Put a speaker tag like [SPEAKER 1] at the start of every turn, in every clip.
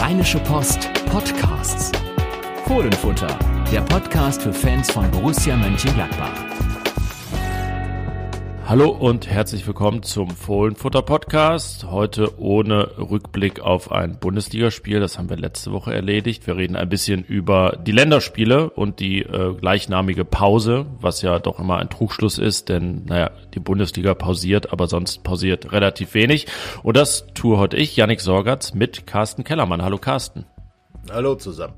[SPEAKER 1] Rheinische Post Podcasts. Fohlenfutter, der Podcast für Fans von Borussia Mönchengladbach.
[SPEAKER 2] Hallo und herzlich willkommen zum Fohlenfutter Podcast. Heute ohne Rückblick auf ein Bundesligaspiel, das haben wir letzte Woche erledigt. Wir reden ein bisschen über die Länderspiele und die gleichnamige Pause, was ja doch immer ein Trugschluss ist, denn die Bundesliga pausiert, aber sonst pausiert relativ wenig. Und das tue heute ich, Yannick Sorgatz, mit Carsten Kellermann. Hallo Carsten.
[SPEAKER 3] Hallo zusammen.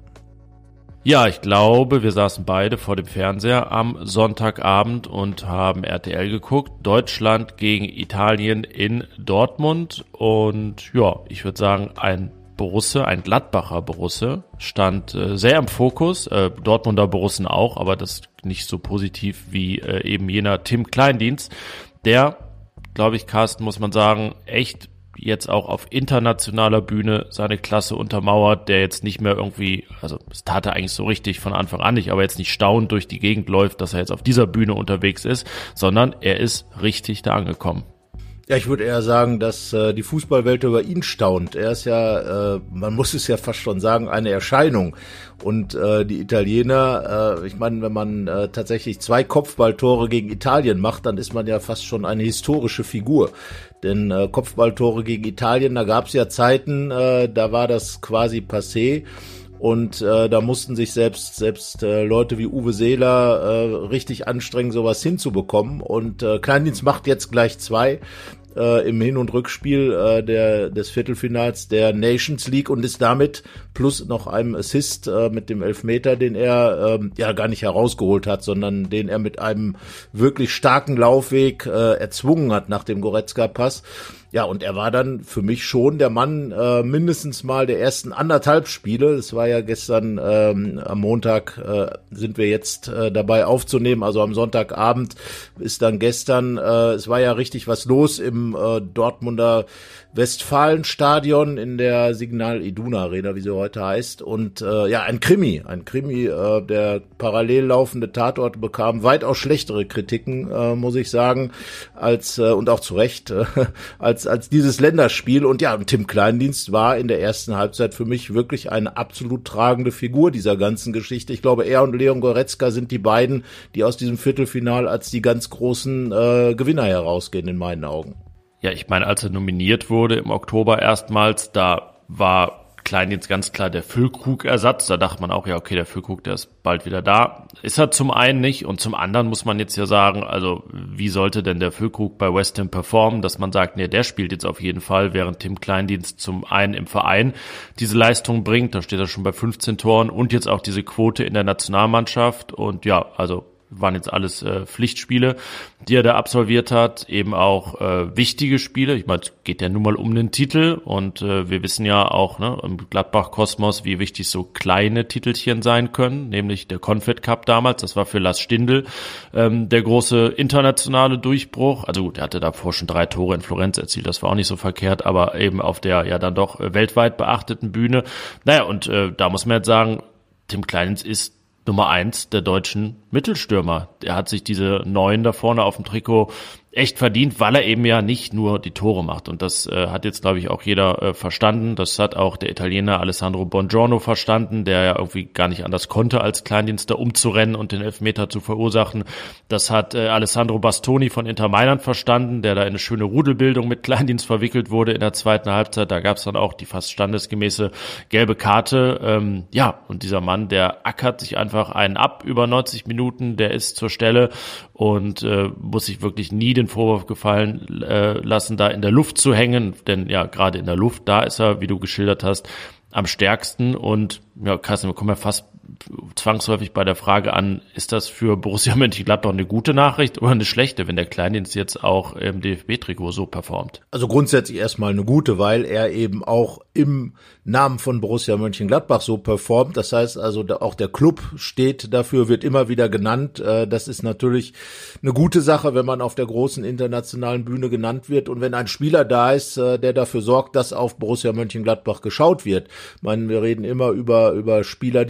[SPEAKER 2] Ja, ich glaube, wir saßen beide vor dem Fernseher am Sonntagabend und haben RTL geguckt. Deutschland gegen Italien in Dortmund. Und ja, ich würde sagen, ein Gladbacher Borusse stand sehr im Fokus. Dortmunder Borussen auch, aber das nicht so positiv wie eben jener Tim Kleindienst. Der, glaube ich, Carsten, muss man sagen, echt jetzt auch auf internationaler Bühne seine Klasse untermauert, der jetzt nicht mehr irgendwie, also das tat er eigentlich so richtig von Anfang an nicht, aber jetzt nicht staunend durch die Gegend läuft, dass er jetzt auf dieser Bühne unterwegs ist, sondern er ist richtig da angekommen.
[SPEAKER 3] Ja, ich würde eher sagen, dass die Fußballwelt über ihn staunt. Er ist ja, man muss es ja fast schon sagen, eine Erscheinung. Und die Italiener, ich meine, wenn man tatsächlich 2 Kopfballtore gegen Italien macht, dann ist man ja fast schon eine historische Figur. Denn Kopfballtore gegen Italien, da gab es ja Zeiten, da war das quasi passé. Und da mussten sich selbst Leute wie Uwe Seeler richtig anstrengen, sowas hinzubekommen. Und Kleindienst macht jetzt gleich 2 im Hin- und Rückspiel des Viertelfinals der Nations League und ist damit plus noch einem Assist mit dem Elfmeter, den er gar nicht herausgeholt hat, sondern den er mit einem wirklich starken Laufweg erzwungen hat nach dem Goretzka-Pass. Ja, und er war dann für mich schon der Mann mindestens mal der ersten 1,5 Spiele. Das war ja gestern am Montag sind wir jetzt dabei aufzunehmen, also am Sonntagabend ist dann gestern. Es war ja richtig was los im Dortmunder Westfalenstadion in der Signal Iduna Arena, wie sie heute heißt. Und ein Krimi, der parallel laufende Tatort bekam weitaus schlechtere Kritiken, muss ich sagen, als und auch zu Recht, als dieses Länderspiel. Und ja, Tim Kleindienst war in der ersten Halbzeit für mich wirklich eine absolut tragende Figur dieser ganzen Geschichte. Ich glaube, er und Leon Goretzka sind die beiden, die aus diesem Viertelfinal als die ganz großen Gewinner herausgehen, in meinen Augen.
[SPEAKER 2] Ja, ich meine, als er nominiert wurde im Oktober erstmals, da war Kleindienst ganz klar der Füllkrug-Ersatz. Da dachte man auch, ja okay, der Füllkrug, der ist bald wieder da. Ist er zum einen nicht und zum anderen muss man jetzt ja sagen, also wie sollte denn der Füllkrug bei West Ham performen, dass man sagt, nee, der spielt jetzt auf jeden Fall, während Tim Kleindienst zum einen im Verein diese Leistung bringt, da steht er schon bei 15 Toren und jetzt auch diese Quote in der Nationalmannschaft und ja, also waren jetzt alles Pflichtspiele, die er da absolviert hat, eben auch wichtige Spiele. Ich meine, es geht ja nun mal um den Titel und wir wissen ja auch im Gladbach-Kosmos, wie wichtig so kleine Titelchen sein können, nämlich der Confed Cup damals, das war für Lars Stindl der große internationale Durchbruch. Also gut, er hatte davor schon 3 Tore in Florenz erzielt, das war auch nicht so verkehrt, aber eben auf der ja dann doch weltweit beachteten Bühne. Naja, und da muss man jetzt sagen, Tim Kleindienst ist Nummer 1 der deutschen Mittelstürmer. Er hat sich diese 9 da vorne auf dem Trikot echt verdient, weil er eben ja nicht nur die Tore macht. Und das hat jetzt, glaube ich, auch jeder verstanden. Das hat auch der Italiener Alessandro Bongiorno verstanden, der ja irgendwie gar nicht anders konnte, als Kleindienst da umzurennen und den Elfmeter zu verursachen. Das hat Alessandro Bastoni von Inter Mailand verstanden, der da in eine schöne Rudelbildung mit Kleindienst verwickelt wurde in der zweiten Halbzeit. Da gab es dann auch die fast standesgemäße gelbe Karte. Und dieser Mann, der ackert sich einfach einen ab über 90 Minuten, der ist zur Stelle und muss sich wirklich nie den Vorwurf gefallen lassen, da in der Luft zu hängen, denn ja, gerade in der Luft, da ist er, wie du geschildert hast, am stärksten und ja, Carsten, wir kommen ja fast zwangsläufig bei der Frage an, ist das für Borussia Mönchengladbach eine gute Nachricht oder eine schlechte, wenn der Kleindienst jetzt auch im DFB-Trikot so performt?
[SPEAKER 3] Also grundsätzlich erstmal eine gute, weil er eben auch im Namen von Borussia Mönchengladbach so performt. Das heißt also, auch der Club steht dafür, wird immer wieder genannt. Das ist natürlich eine gute Sache, wenn man auf der großen internationalen Bühne genannt wird und wenn ein Spieler da ist, der dafür sorgt, dass auf Borussia Mönchengladbach geschaut wird. Ich meine, wir reden immer über Spieler, die sich entwickeln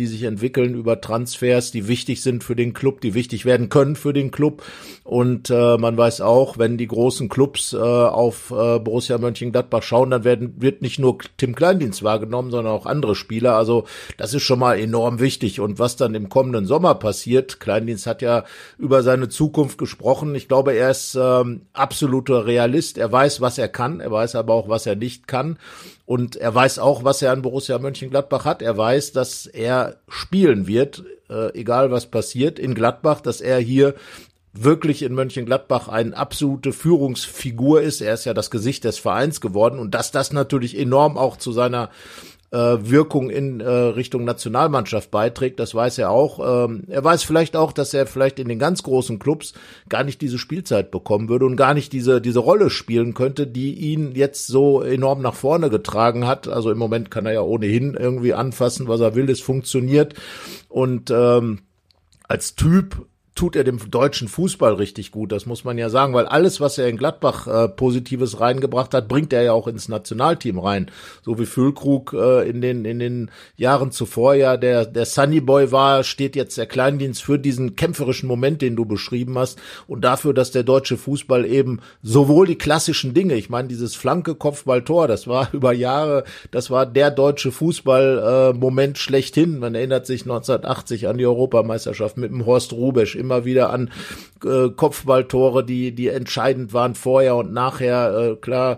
[SPEAKER 3] entwickeln über Transfers, die wichtig sind für den Club, die wichtig werden können für den Club. Und man weiß auch, wenn die großen Clubs auf Borussia Mönchengladbach schauen, dann wird nicht nur Tim Kleindienst wahrgenommen, sondern auch andere Spieler. Also das ist schon mal enorm wichtig. Und was dann im kommenden Sommer passiert, Kleindienst hat ja über seine Zukunft gesprochen. Ich glaube, er ist absoluter Realist. Er weiß, was er kann. Er weiß aber auch, was er nicht kann. Und er weiß auch, was er an Borussia Mönchengladbach hat. Er weiß, dass er spielen wird, egal was passiert in Gladbach, dass er hier wirklich in Mönchengladbach eine absolute Führungsfigur ist. Er ist ja das Gesicht des Vereins geworden und dass das natürlich enorm auch zu seiner Wirkung in Richtung Nationalmannschaft beiträgt, das weiß er auch. Er weiß vielleicht auch, dass er vielleicht in den ganz großen Clubs gar nicht diese Spielzeit bekommen würde und gar nicht diese Rolle spielen könnte, die ihn jetzt so enorm nach vorne getragen hat. Also im Moment kann er ja ohnehin irgendwie anfassen, was er will, es funktioniert. Und als Typ tut er dem deutschen Fußball richtig gut, das muss man ja sagen, weil alles, was er in Gladbach Positives reingebracht hat, bringt er ja auch ins Nationalteam rein. So wie Füllkrug in den Jahren zuvor ja der Sunnyboy war, steht jetzt der Kleindienst für diesen kämpferischen Moment, den du beschrieben hast und dafür, dass der deutsche Fußball eben sowohl die klassischen Dinge, ich meine dieses Flanke-Kopfball-Tor, das war über Jahre, das war der deutsche Fußball-Moment schlechthin. Man erinnert sich 1980 an die Europameisterschaft mit dem Horst Rubesch, immer wieder an Kopfballtore, die entscheidend waren vorher und nachher. Klar,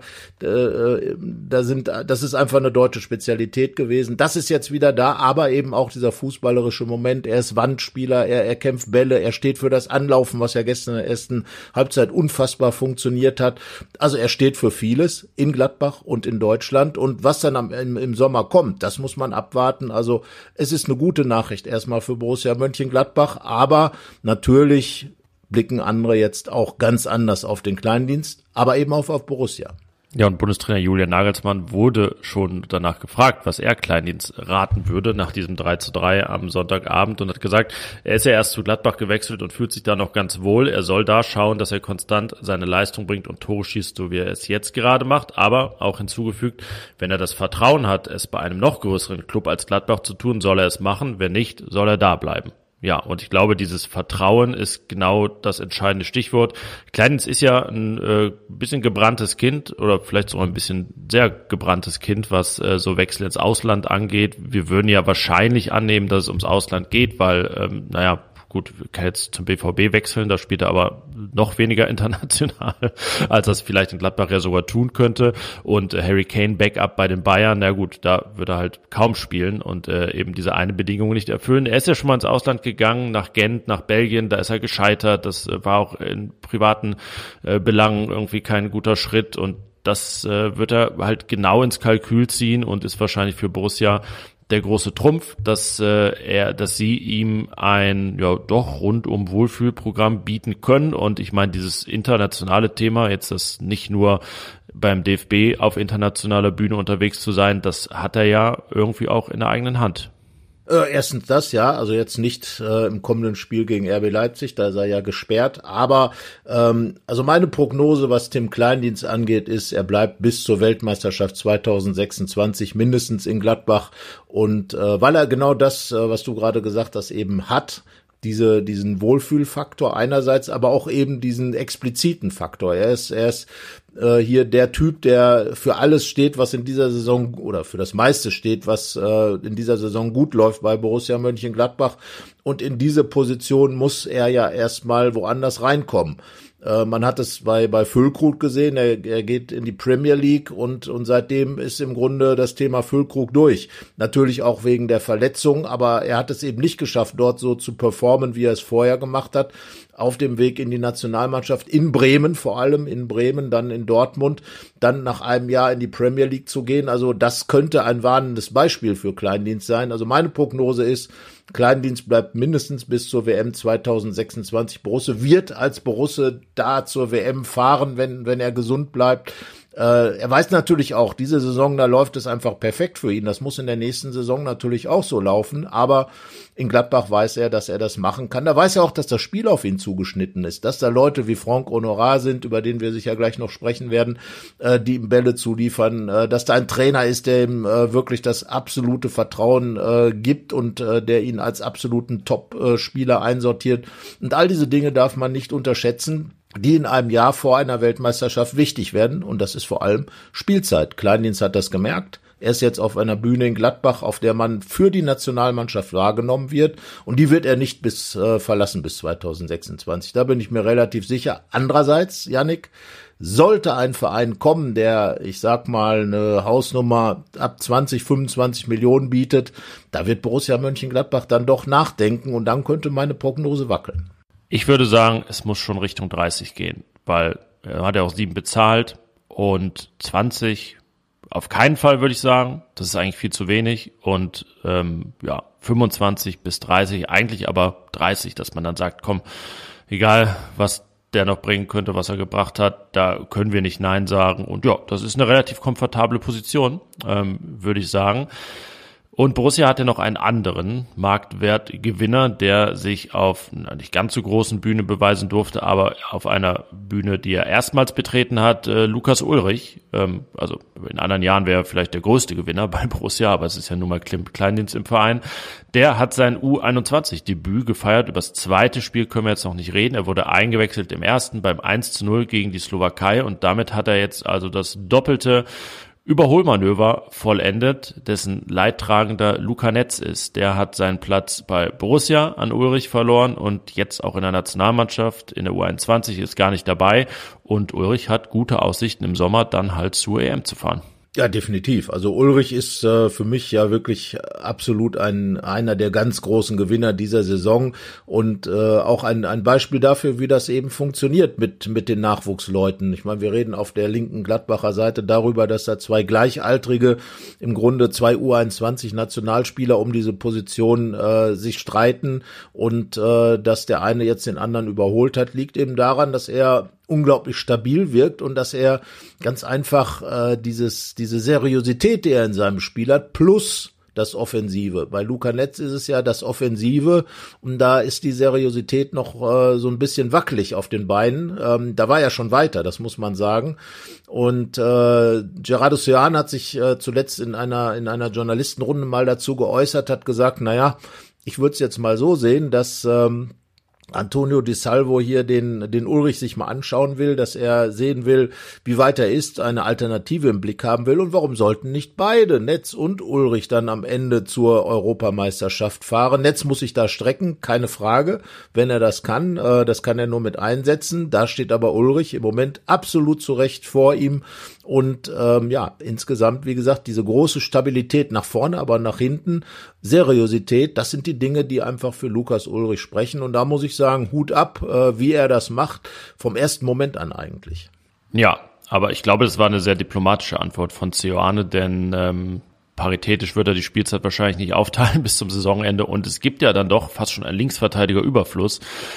[SPEAKER 3] das ist einfach eine deutsche Spezialität gewesen. Das ist jetzt wieder da, aber eben auch dieser fußballerische Moment. Er ist Wandspieler, er kämpft Bälle, er steht für das Anlaufen, was ja gestern in der ersten Halbzeit unfassbar funktioniert hat. Also er steht für vieles in Gladbach und in Deutschland. Und was dann im Sommer kommt, das muss man abwarten. Also es ist eine gute Nachricht erstmal für Borussia Mönchengladbach, aber natürlich blicken andere jetzt auch ganz anders auf den Kleindienst, aber eben auf Borussia.
[SPEAKER 2] Ja, und Bundestrainer Julian Nagelsmann wurde schon danach gefragt, was er Kleindienst raten würde nach diesem 3:3 am Sonntagabend und hat gesagt, er ist ja erst zu Gladbach gewechselt und fühlt sich da noch ganz wohl. Er soll da schauen, dass er konstant seine Leistung bringt und Tore schießt, so wie er es jetzt gerade macht. Aber auch hinzugefügt, wenn er das Vertrauen hat, es bei einem noch größeren Club als Gladbach zu tun, soll er es machen. Wenn nicht, soll er da bleiben. Ja, und ich glaube, dieses Vertrauen ist genau das entscheidende Stichwort. Kleindienst ist ja ein bisschen gebranntes Kind oder vielleicht sogar ein bisschen sehr gebranntes Kind, was so Wechsel ins Ausland angeht. Wir würden ja wahrscheinlich annehmen, dass es ums Ausland geht, weil, gut, kann jetzt zum BVB wechseln, da spielt er aber noch weniger international, als das vielleicht in Gladbach ja sogar tun könnte. Und Harry Kane Backup bei den Bayern, na gut, da wird er halt kaum spielen und eben diese eine Bedingung nicht erfüllen. Er ist ja schon mal ins Ausland gegangen, nach Gent, nach Belgien, da ist er gescheitert. Das war auch in privaten Belangen irgendwie kein guter Schritt und das wird er halt genau ins Kalkül ziehen und ist wahrscheinlich für Borussia der große Trumpf, dass sie ihm ein doch rundum Wohlfühlprogramm bieten können. Und ich meine, dieses internationale Thema, jetzt das nicht nur beim DFB auf internationaler Bühne unterwegs zu sein, das hat er ja irgendwie auch in der eigenen Hand.
[SPEAKER 3] Erstens das, ja, also jetzt nicht im kommenden Spiel gegen RB Leipzig, da ist er ja gesperrt, aber also meine Prognose, was Tim Kleindienst angeht, ist, er bleibt bis zur Weltmeisterschaft 2026 mindestens in Gladbach und weil er genau das, was du gerade gesagt hast, eben hat, diesen Wohlfühlfaktor einerseits, aber auch eben diesen expliziten Faktor. Er ist hier der Typ, der für alles steht, was in dieser Saison oder für das meiste steht, was in dieser Saison gut läuft bei Borussia Mönchengladbach. Und in diese Position muss er ja erstmal woanders reinkommen. Man hat es bei Füllkrug gesehen, er geht in die Premier League und seitdem ist im Grunde das Thema Füllkrug durch. Natürlich auch wegen der Verletzung, aber er hat es eben nicht geschafft, dort so zu performen, wie er es vorher gemacht hat. Auf dem Weg in die Nationalmannschaft in Bremen, vor allem in Bremen, dann in Dortmund, dann nach einem Jahr in die Premier League zu gehen. Also das könnte ein warnendes Beispiel für Kleindienst sein. Also meine Prognose ist, Kleindienst bleibt mindestens bis zur WM 2026. Borussia wird als Borussia da zur WM fahren, wenn er gesund bleibt. Er weiß natürlich auch, diese Saison, da läuft es einfach perfekt für ihn. Das muss in der nächsten Saison natürlich auch so laufen. Aber in Gladbach weiß er, dass er das machen kann. Da weiß er auch, dass das Spiel auf ihn zugeschnitten ist. Dass da Leute wie Franck Honorat sind, über den wir sicher gleich noch sprechen werden, die ihm Bälle zuliefern. Dass da ein Trainer ist, der ihm wirklich das absolute Vertrauen gibt und der ihn als absoluten Top-Spieler einsortiert. Und all diese Dinge darf man nicht unterschätzen, die in einem Jahr vor einer Weltmeisterschaft wichtig werden. Und das ist vor allem Spielzeit. Kleindienst hat das gemerkt. Er ist jetzt auf einer Bühne in Gladbach, auf der man für die Nationalmannschaft wahrgenommen wird. Und die wird er nicht verlassen bis 2026. Da bin ich mir relativ sicher. Andererseits, Yannick, sollte ein Verein kommen, der, ich sag mal, eine Hausnummer ab 20, 25 Millionen bietet, da wird Borussia Mönchengladbach dann doch nachdenken und dann könnte meine Prognose wackeln.
[SPEAKER 2] Ich würde sagen, es muss schon Richtung 30 gehen, weil er hat ja auch 7 bezahlt und 20 auf keinen Fall, würde ich sagen. Das ist eigentlich viel zu wenig und 25 bis 30, eigentlich aber 30, dass man dann sagt, komm, egal was der noch bringen könnte, was er gebracht hat, da können wir nicht Nein sagen. Und ja, das ist eine relativ komfortable Position, würde ich sagen. Und Borussia hatte noch einen anderen Marktwertgewinner, der sich auf einer nicht ganz so großen Bühne beweisen durfte, aber auf einer Bühne, die er erstmals betreten hat, Lukas Ullrich. Also in anderen Jahren wäre er vielleicht der größte Gewinner bei Borussia, aber es ist ja nun mal Kleindienst im Verein. Der hat sein U21-Debüt gefeiert. Über das zweite Spiel können wir jetzt noch nicht reden. Er wurde eingewechselt im ersten beim 1:0 gegen die Slowakei und damit hat er jetzt also das doppelte Überholmanöver vollendet, dessen Leidtragender Luca Netz ist. Der hat seinen Platz bei Borussia an Ullrich verloren und jetzt auch in der Nationalmannschaft in der U21 ist gar nicht dabei. Und Ullrich hat gute Aussichten im Sommer dann halt zur EM zu fahren.
[SPEAKER 3] Ja, definitiv. Also Ullrich ist für mich ja wirklich absolut einer der ganz großen Gewinner dieser Saison und auch ein Beispiel dafür, wie das eben funktioniert mit den Nachwuchsleuten. Ich meine, wir reden auf der linken Gladbacher Seite darüber, dass da 2 Gleichaltrige, im Grunde 2 U21-Nationalspieler um diese Position sich streiten und dass der eine jetzt den anderen überholt hat, liegt eben daran, dass er unglaublich stabil wirkt und dass er ganz einfach diese Seriosität, die er in seinem Spiel hat, plus das Offensive. Bei Luca Netz ist es ja das Offensive und da ist die Seriosität noch so ein bisschen wackelig auf den Beinen. Da war er schon weiter, das muss man sagen. Und Gerardo Seoane hat sich zuletzt in einer Journalistenrunde mal dazu geäußert, hat gesagt, naja, ich würde es jetzt mal so sehen, dass Antonio Di Salvo hier den Ullrich sich mal anschauen will, dass er sehen will, wie weit er ist, eine Alternative im Blick haben will und warum sollten nicht beide, Netz und Ullrich, dann am Ende zur Europameisterschaft fahren. Netz muss sich da strecken, keine Frage, wenn er das kann er nur mit einsetzen, da steht aber Ullrich im Moment absolut zurecht vor ihm und insgesamt, wie gesagt, diese große Stabilität nach vorne, aber nach hinten, Seriosität, das sind die Dinge, die einfach für Lukas Ullrich sprechen und da muss ich sagen, Hut ab, wie er das macht, vom ersten Moment an eigentlich.
[SPEAKER 2] Ja, aber ich glaube, das war eine sehr diplomatische Antwort von Seoane, denn paritätisch wird er die Spielzeit wahrscheinlich nicht aufteilen bis zum Saisonende und es gibt ja dann doch fast schon einen Linksverteidiger-Überfluss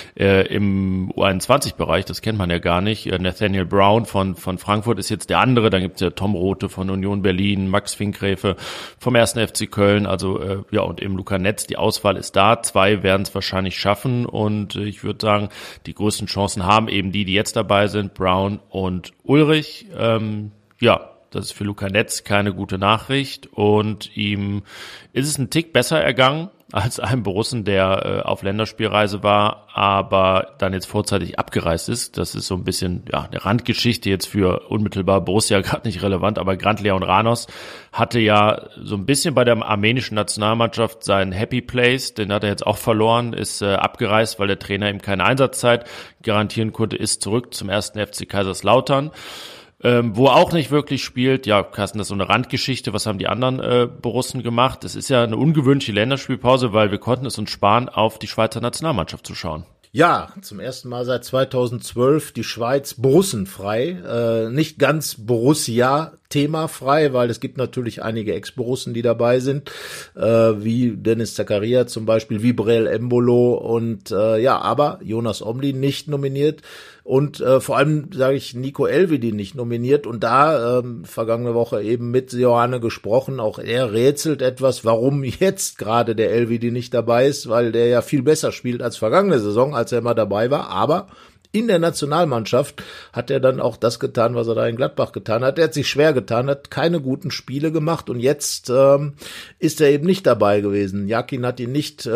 [SPEAKER 2] im U21-Bereich, das kennt man ja gar nicht. Nathaniel Brown von Frankfurt ist jetzt der andere, dann gibt's ja Tom Rothe von Union Berlin, Max Finkgräfe vom 1. FC Köln, also und eben Luca Netz, die Auswahl ist da, 2 werden es wahrscheinlich schaffen und ich würde sagen, die größten Chancen haben eben die jetzt dabei sind, Brown und Ullrich, das ist für Luca Netz keine gute Nachricht und ihm ist es ein Tick besser ergangen als einem Borussen, der auf Länderspielreise war, aber dann jetzt vorzeitig abgereist ist. Das ist so ein bisschen eine Randgeschichte jetzt für unmittelbar Borussia gerade nicht relevant, aber Grant Leon Ranos hatte ja so ein bisschen bei der armenischen Nationalmannschaft seinen Happy Place, den hat er jetzt auch verloren, ist abgereist, weil der Trainer ihm keine Einsatzzeit garantieren konnte, ist zurück zum 1. FC Kaiserslautern. Wo er auch nicht wirklich spielt, ja, Carsten, das ist so eine Randgeschichte, was haben die anderen Borussen gemacht? Es ist ja eine ungewöhnliche Länderspielpause, weil wir konnten es uns sparen, auf die Schweizer Nationalmannschaft zu schauen.
[SPEAKER 3] Ja, zum ersten Mal seit 2012 die Schweiz borussenfrei, nicht ganz Borussia themafrei, weil es gibt natürlich einige Ex-Borussen, die dabei sind, wie Dennis Zakaria zum Beispiel, wie Breel Embolo und aber Jonas Omli nicht nominiert. Und vor allem, sage ich, Nico Elvedi nicht nominiert. Und da vergangene Woche eben mit Seoane gesprochen. Auch er rätselt etwas, warum jetzt gerade der Elvedi nicht dabei ist, weil der ja viel besser spielt als vergangene Saison, als er mal dabei war. Aber in der Nationalmannschaft hat er dann auch das getan, was er da in Gladbach getan hat. Er hat sich schwer getan, hat keine guten Spiele gemacht und jetzt ist er eben nicht dabei gewesen. Jakin hat ihn nicht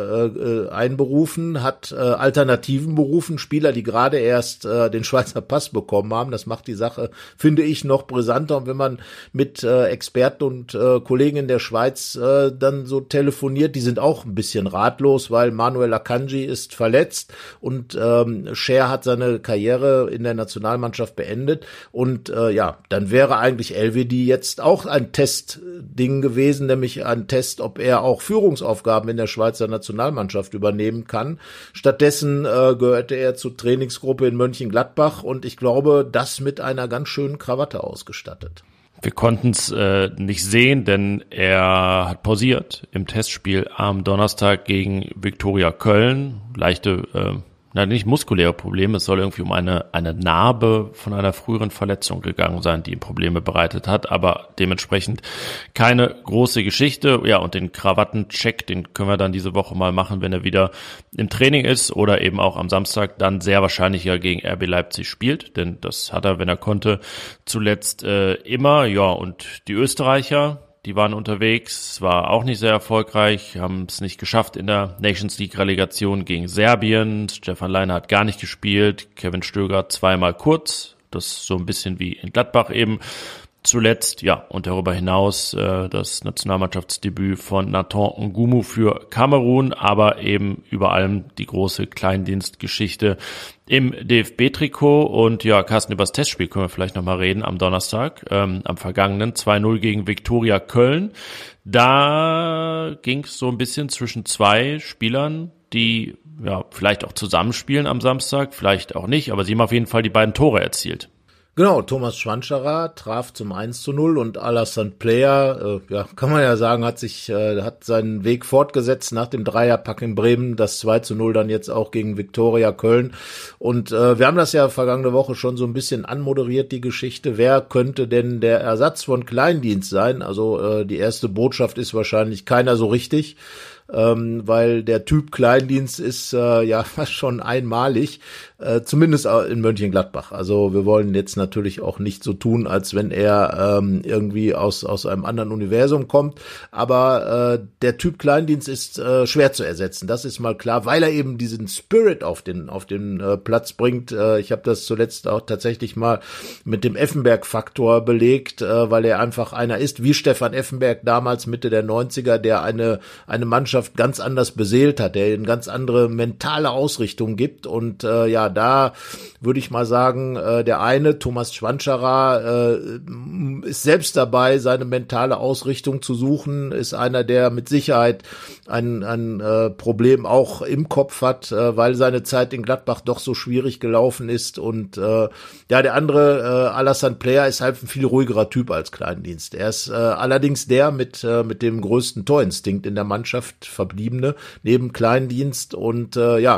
[SPEAKER 3] einberufen, hat Alternativen berufen, Spieler, die gerade erst den Schweizer Pass bekommen haben. Das macht die Sache, finde ich, noch brisanter. Und wenn man mit Experten und Kollegen in der Schweiz dann so telefoniert, die sind auch ein bisschen ratlos, weil Manuel Akanji ist verletzt und Scher hat seine Karriere in der Nationalmannschaft beendet und dann wäre eigentlich Elvedi jetzt auch ein Testding gewesen, nämlich ein Test, ob er auch Führungsaufgaben in der Schweizer Nationalmannschaft übernehmen kann. Stattdessen gehörte er zur Trainingsgruppe in Mönchengladbach und ich glaube, das mit einer ganz schönen Krawatte ausgestattet.
[SPEAKER 2] Wir konnten es nicht sehen, denn er hat pausiert im Testspiel am Donnerstag gegen Viktoria Köln. Leichte nicht muskuläre Probleme, es soll irgendwie um eine Narbe von einer früheren Verletzung gegangen sein, die ihm Probleme bereitet hat, aber dementsprechend keine große Geschichte. Ja, und den Krawattencheck, den können wir dann diese Woche mal machen, wenn er wieder im Training ist oder eben auch am Samstag dann sehr wahrscheinlich ja gegen RB Leipzig spielt, denn das hat er, wenn er konnte, zuletzt immer. Ja, und die Österreicher, die waren unterwegs, war auch nicht sehr erfolgreich, haben es nicht geschafft in der Nations League Relegation gegen Serbien. Stefan Leiner hat gar nicht gespielt, Kevin Stöger zweimal kurz, das so ein bisschen wie in Gladbach eben zuletzt. Ja, und darüber hinaus das Nationalmannschaftsdebüt von Nathan Ngumu für Kamerun, aber eben über allem die große Kleindienstgeschichte im DFB-Trikot. Und ja, Carsten, über das Testspiel können wir vielleicht nochmal reden am Donnerstag, am vergangenen 2-0 gegen Viktoria Köln. Da ging es so ein bisschen zwischen zwei Spielern, die ja vielleicht auch zusammenspielen am Samstag, vielleicht auch nicht, aber sie haben auf jeden Fall die beiden Tore erzielt.
[SPEAKER 3] Genau, Thomas Schwanscherer traf zum 1:0 und Alassane Player, kann man ja sagen, hat seinen Weg fortgesetzt nach dem Dreierpack in Bremen, das 2:0 dann jetzt auch gegen Viktoria Köln. Und wir haben das ja vergangene Woche schon so ein bisschen anmoderiert, die Geschichte. Wer könnte denn der Ersatz von Kleindienst sein? Also die erste Botschaft ist wahrscheinlich keiner so richtig. Weil der Typ Kleindienst ist fast schon einmalig, zumindest in Mönchengladbach. Also wir wollen jetzt natürlich auch nicht so tun, als wenn er irgendwie aus einem anderen Universum kommt, aber der Typ Kleindienst ist schwer zu ersetzen, das ist mal klar, weil er eben diesen Spirit auf den Platz bringt. Ich habe das zuletzt auch tatsächlich mal mit dem Effenberg-Faktor belegt, weil er einfach einer ist, wie Stefan Effenberg damals Mitte der 90er, der eine Mannschaft ganz anders beseelt hat, der eine ganz andere mentale Ausrichtung gibt und da würde ich mal sagen, der eine, Thomas Schwanscherer, ist selbst dabei, seine mentale Ausrichtung zu suchen, ist einer, der mit Sicherheit ein Problem auch im Kopf hat, weil seine Zeit in Gladbach doch so schwierig gelaufen ist und der andere, Alassane Player, ist halt ein viel ruhigerer Typ als Kleindienst. Er ist allerdings der mit dem größten Torinstinkt in der Mannschaft verbliebene, neben Kleindienst und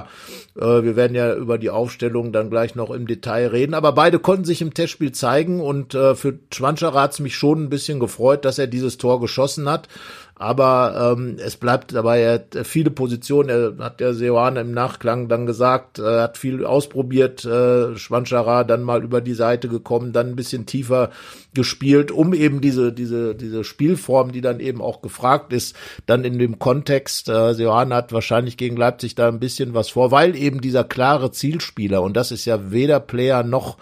[SPEAKER 3] wir werden ja über die Aufstellung dann gleich noch im Detail reden, aber beide konnten sich im Testspiel zeigen und für Schwanscherer hat es mich schon ein bisschen gefreut, dass er dieses Tor geschossen hat. Aber es bleibt dabei, er hat viele Positionen, er hat ja Seoane im Nachklang dann gesagt, er hat viel ausprobiert, Schwanscherer dann mal über die Seite gekommen, dann ein bisschen tiefer gespielt, um eben diese Spielform, die dann eben auch gefragt ist, dann in dem Kontext, Seoane hat wahrscheinlich gegen Leipzig da ein bisschen was vor, weil eben dieser klare Zielspieler, und das ist ja weder Player noch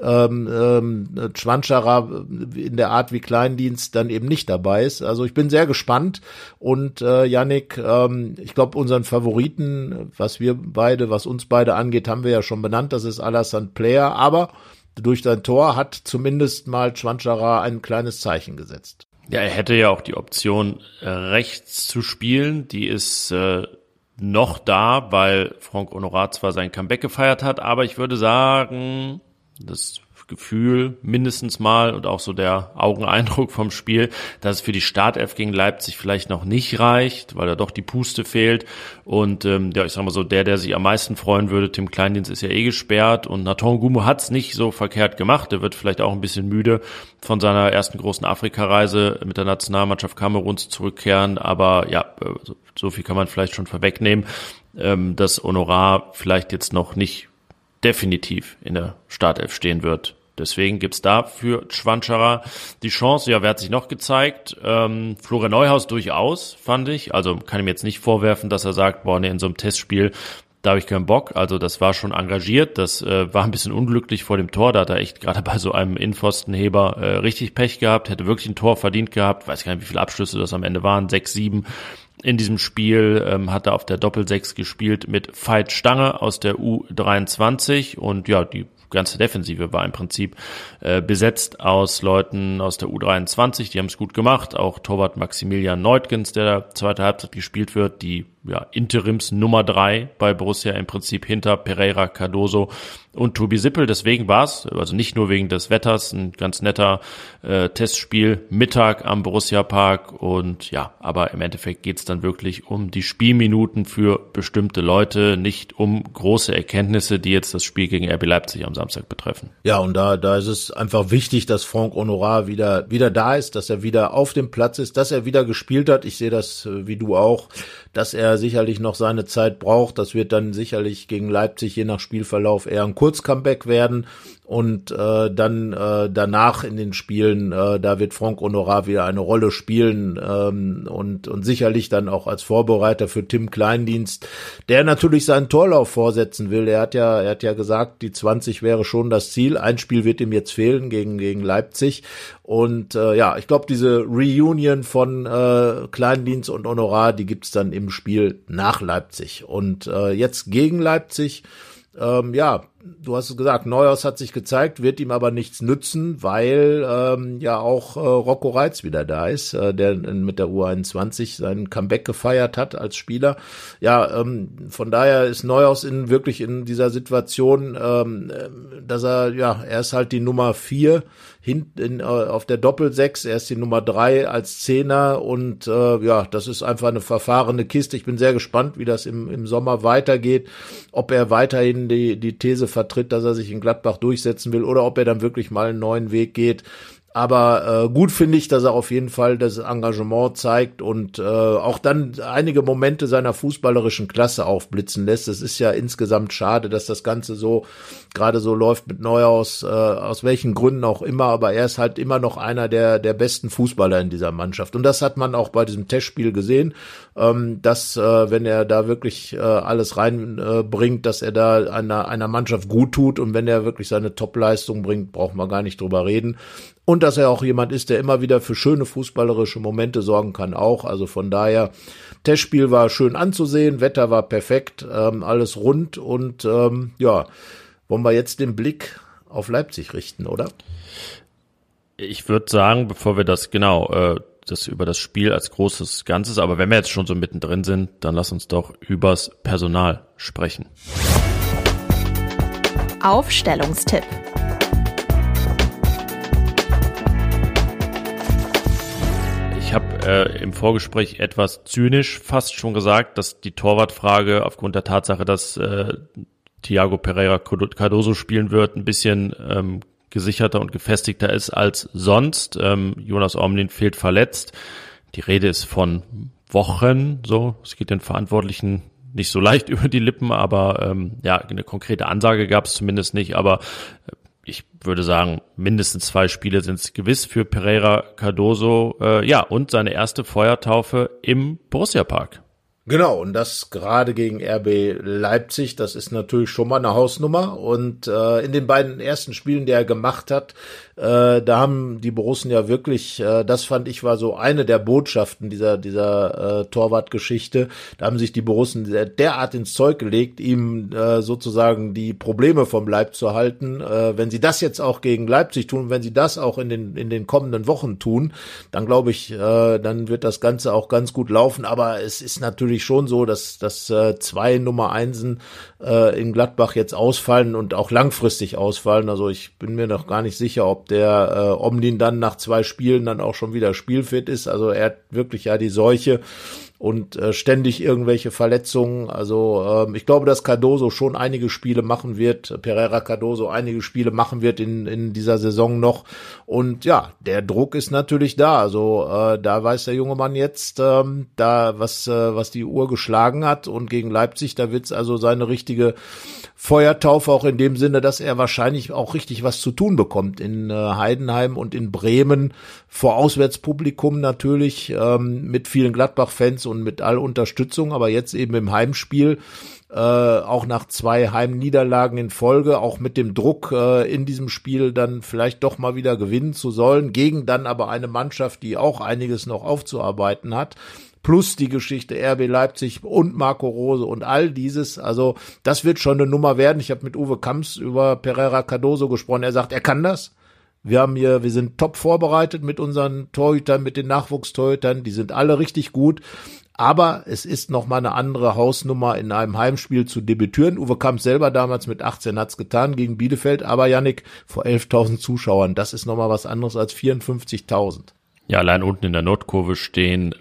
[SPEAKER 3] Schwanscherer in der Art wie Kleindienst dann eben nicht dabei ist. Also ich bin sehr gespannt und Yannick, ich glaube unseren Favoriten, was uns beide angeht, haben wir ja schon benannt, das ist Alassane Player, aber durch sein Tor hat zumindest mal Schwanscherer ein kleines Zeichen gesetzt.
[SPEAKER 2] Ja, er hätte ja auch die Option rechts zu spielen, die ist noch da, weil Franck Honorat zwar sein Comeback gefeiert hat, aber ich würde sagen, das Gefühl mindestens mal und auch so der Augeneindruck vom Spiel, dass es für die Startelf gegen Leipzig vielleicht noch nicht reicht, weil da doch die Puste fehlt. Und ich sag mal so, der sich am meisten freuen würde, Tim Kleindienst, ist ja gesperrt und Nathan Gumo hat's nicht so verkehrt gemacht. Der wird vielleicht auch ein bisschen müde von seiner ersten großen Afrika-Reise mit der Nationalmannschaft Kameruns zurückkehren, aber ja, so viel kann man vielleicht schon vorwegnehmen, dass Honorar vielleicht jetzt noch nicht definitiv in der Startelf stehen wird. Deswegen gibt's da für Schwanscherer die Chance. Ja, wer hat sich noch gezeigt? Florian Neuhaus durchaus, fand ich. Also kann ihm jetzt nicht vorwerfen, dass er sagt, boah, nee, in so einem Testspiel, da habe ich keinen Bock. Also das war schon engagiert. Das war ein bisschen unglücklich vor dem Tor. Da hat er echt gerade bei so einem Innenpfostenheber richtig Pech gehabt. Hätte wirklich ein Tor verdient gehabt. Weiß gar nicht, wie viele Abschlüsse das am Ende waren. 6, 7. In diesem Spiel hat er auf der Doppel-6 gespielt mit Veit Stange aus der U23 und ja, die ganze Defensive war im Prinzip besetzt aus Leuten aus der U23, die haben es gut gemacht, auch Torwart Maximilian Neutgens, der da zweite Halbzeit gespielt wird, die Interims Nummer 3 bei Borussia im Prinzip hinter Pereira, Cardoso und Tobi Sippel. Deswegen war es, also nicht nur wegen des Wetters, ein ganz netter Testspiel Mittag am Borussia Park und ja, aber im Endeffekt geht's dann wirklich um die Spielminuten für bestimmte Leute, nicht um große Erkenntnisse, die jetzt das Spiel gegen RB Leipzig am Samstag betreffen.
[SPEAKER 3] Ja, und da ist es einfach wichtig, dass Franck Honorat wieder da ist, dass er wieder auf dem Platz ist, dass er wieder gespielt hat. Ich sehe das wie du auch, dass er sicherlich noch seine Zeit braucht. Das wird dann sicherlich gegen Leipzig je nach Spielverlauf eher ein Kurzcomeback werden. Und dann danach in den Spielen, da wird Franck Honorat wieder eine Rolle spielen und sicherlich dann auch als Vorbereiter für Tim Kleindienst, der natürlich seinen Torlauf vorsetzen will. Er hat ja gesagt, die 20 wäre schon das Ziel. Ein Spiel wird ihm jetzt fehlen gegen Leipzig. Und ich glaube, diese Reunion von Kleindienst und Honorat, die gibt's dann im Spiel nach Leipzig. Und jetzt gegen Leipzig, du hast es gesagt, Neuhaus hat sich gezeigt, wird ihm aber nichts nützen, weil auch Rocco Reitz wieder da ist, der mit der U21 seinen Comeback gefeiert hat als Spieler. Ja, von daher ist Neuhaus wirklich in dieser Situation, dass er ist halt die Nummer 4 hinten auf der Doppel-6, er ist die Nummer 3 als Zehner und das ist einfach eine verfahrene Kiste. Ich bin sehr gespannt, wie das im Sommer weitergeht, ob er weiterhin die These vertritt, dass er sich in Gladbach durchsetzen will oder ob er dann wirklich mal einen neuen Weg geht. Aber gut finde ich, dass er auf jeden Fall das Engagement zeigt und auch dann einige Momente seiner fußballerischen Klasse aufblitzen lässt. Es ist ja insgesamt schade, dass das Ganze so gerade so läuft mit Neuhaus, aus welchen Gründen auch immer, aber er ist halt immer noch einer der besten Fußballer in dieser Mannschaft. Und das hat man auch bei diesem Testspiel gesehen, dass wenn er da wirklich alles reinbringt, dass er da einer Mannschaft gut tut und wenn er wirklich seine Topleistung bringt, braucht man gar nicht drüber reden. Und dass er auch jemand ist, der immer wieder für schöne fußballerische Momente sorgen kann auch. Also von daher, Testspiel war schön anzusehen, Wetter war perfekt, alles rund und wollen wir jetzt den Blick auf Leipzig richten, oder?
[SPEAKER 2] Ich würde sagen, bevor wir das über das Spiel als großes Ganzes, aber wenn wir jetzt schon so mittendrin sind, dann lass uns doch übers Personal sprechen.
[SPEAKER 4] Aufstellungstipp.
[SPEAKER 2] Ich habe im Vorgespräch etwas zynisch fast schon gesagt, dass die Torwartfrage aufgrund der Tatsache, dass Thiago Pereira Cardoso spielen wird, ein bisschen gesicherter und gefestigter ist als sonst. Jonas Omlin fehlt verletzt. Die Rede ist von Wochen, so. Es geht den Verantwortlichen nicht so leicht über die Lippen, aber eine konkrete Ansage gab es zumindest nicht, aber ich würde sagen, mindestens 2 Spiele sind es gewiss für Pereira Cardoso, und seine erste Feuertaufe im Borussia Park.
[SPEAKER 3] Genau, und das gerade gegen RB Leipzig, das ist natürlich schon mal eine Hausnummer. Und in den beiden ersten Spielen, die er gemacht hat, da haben die Borussen ja wirklich, das fand ich war so eine der Botschaften dieser Torwartgeschichte, da haben sich die Borussen derart ins Zeug gelegt, ihm sozusagen die Probleme vom Leib zu halten. Wenn sie das jetzt auch gegen Leipzig tun, wenn sie das auch in den kommenden Wochen tun, dann glaube ich, dann wird das Ganze auch ganz gut laufen. Aber es ist natürlich natürlich schon so, dass 2 Nummer Einsen in Gladbach jetzt ausfallen und auch langfristig ausfallen. Also ich bin mir noch gar nicht sicher, ob der Omlin dann nach 2 Spielen dann auch schon wieder spielfit ist. Also er hat wirklich ja die Seuche und ständig irgendwelche Verletzungen. Also ich glaube, dass Cardoso schon einige Spiele machen wird, Pereira Cardoso einige Spiele machen wird in dieser Saison noch. Und ja, der Druck ist natürlich da. Also da weiß der junge Mann jetzt, was die Uhr geschlagen hat. Und gegen Leipzig, da wird's also seine richtige Feuertaufe, auch in dem Sinne, dass er wahrscheinlich auch richtig was zu tun bekommt in Heidenheim und in Bremen vor Auswärtspublikum natürlich, mit vielen Gladbach-Fans und mit all Unterstützung, aber jetzt eben im Heimspiel, auch nach 2 Heimniederlagen in Folge, auch mit dem Druck in diesem Spiel dann vielleicht doch mal wieder gewinnen zu sollen, gegen dann aber eine Mannschaft, die auch einiges noch aufzuarbeiten hat. Plus die Geschichte RB Leipzig und Marco Rose und all dieses, also das wird schon eine Nummer werden. Ich habe mit Uwe Kamps über Pereira Cardoso gesprochen, er sagt, er kann das. Wir sind top vorbereitet mit unseren Torhütern, mit den Nachwuchstorhütern, die sind alle richtig gut. Aber es ist noch mal eine andere Hausnummer, in einem Heimspiel zu debütieren. Uwe Kamps selber damals mit 18 hat's getan gegen Bielefeld, aber Yannick, vor 11.000 Zuschauern, das ist noch mal was anderes als 54.000. Ja,
[SPEAKER 2] allein unten in der Nordkurve stehen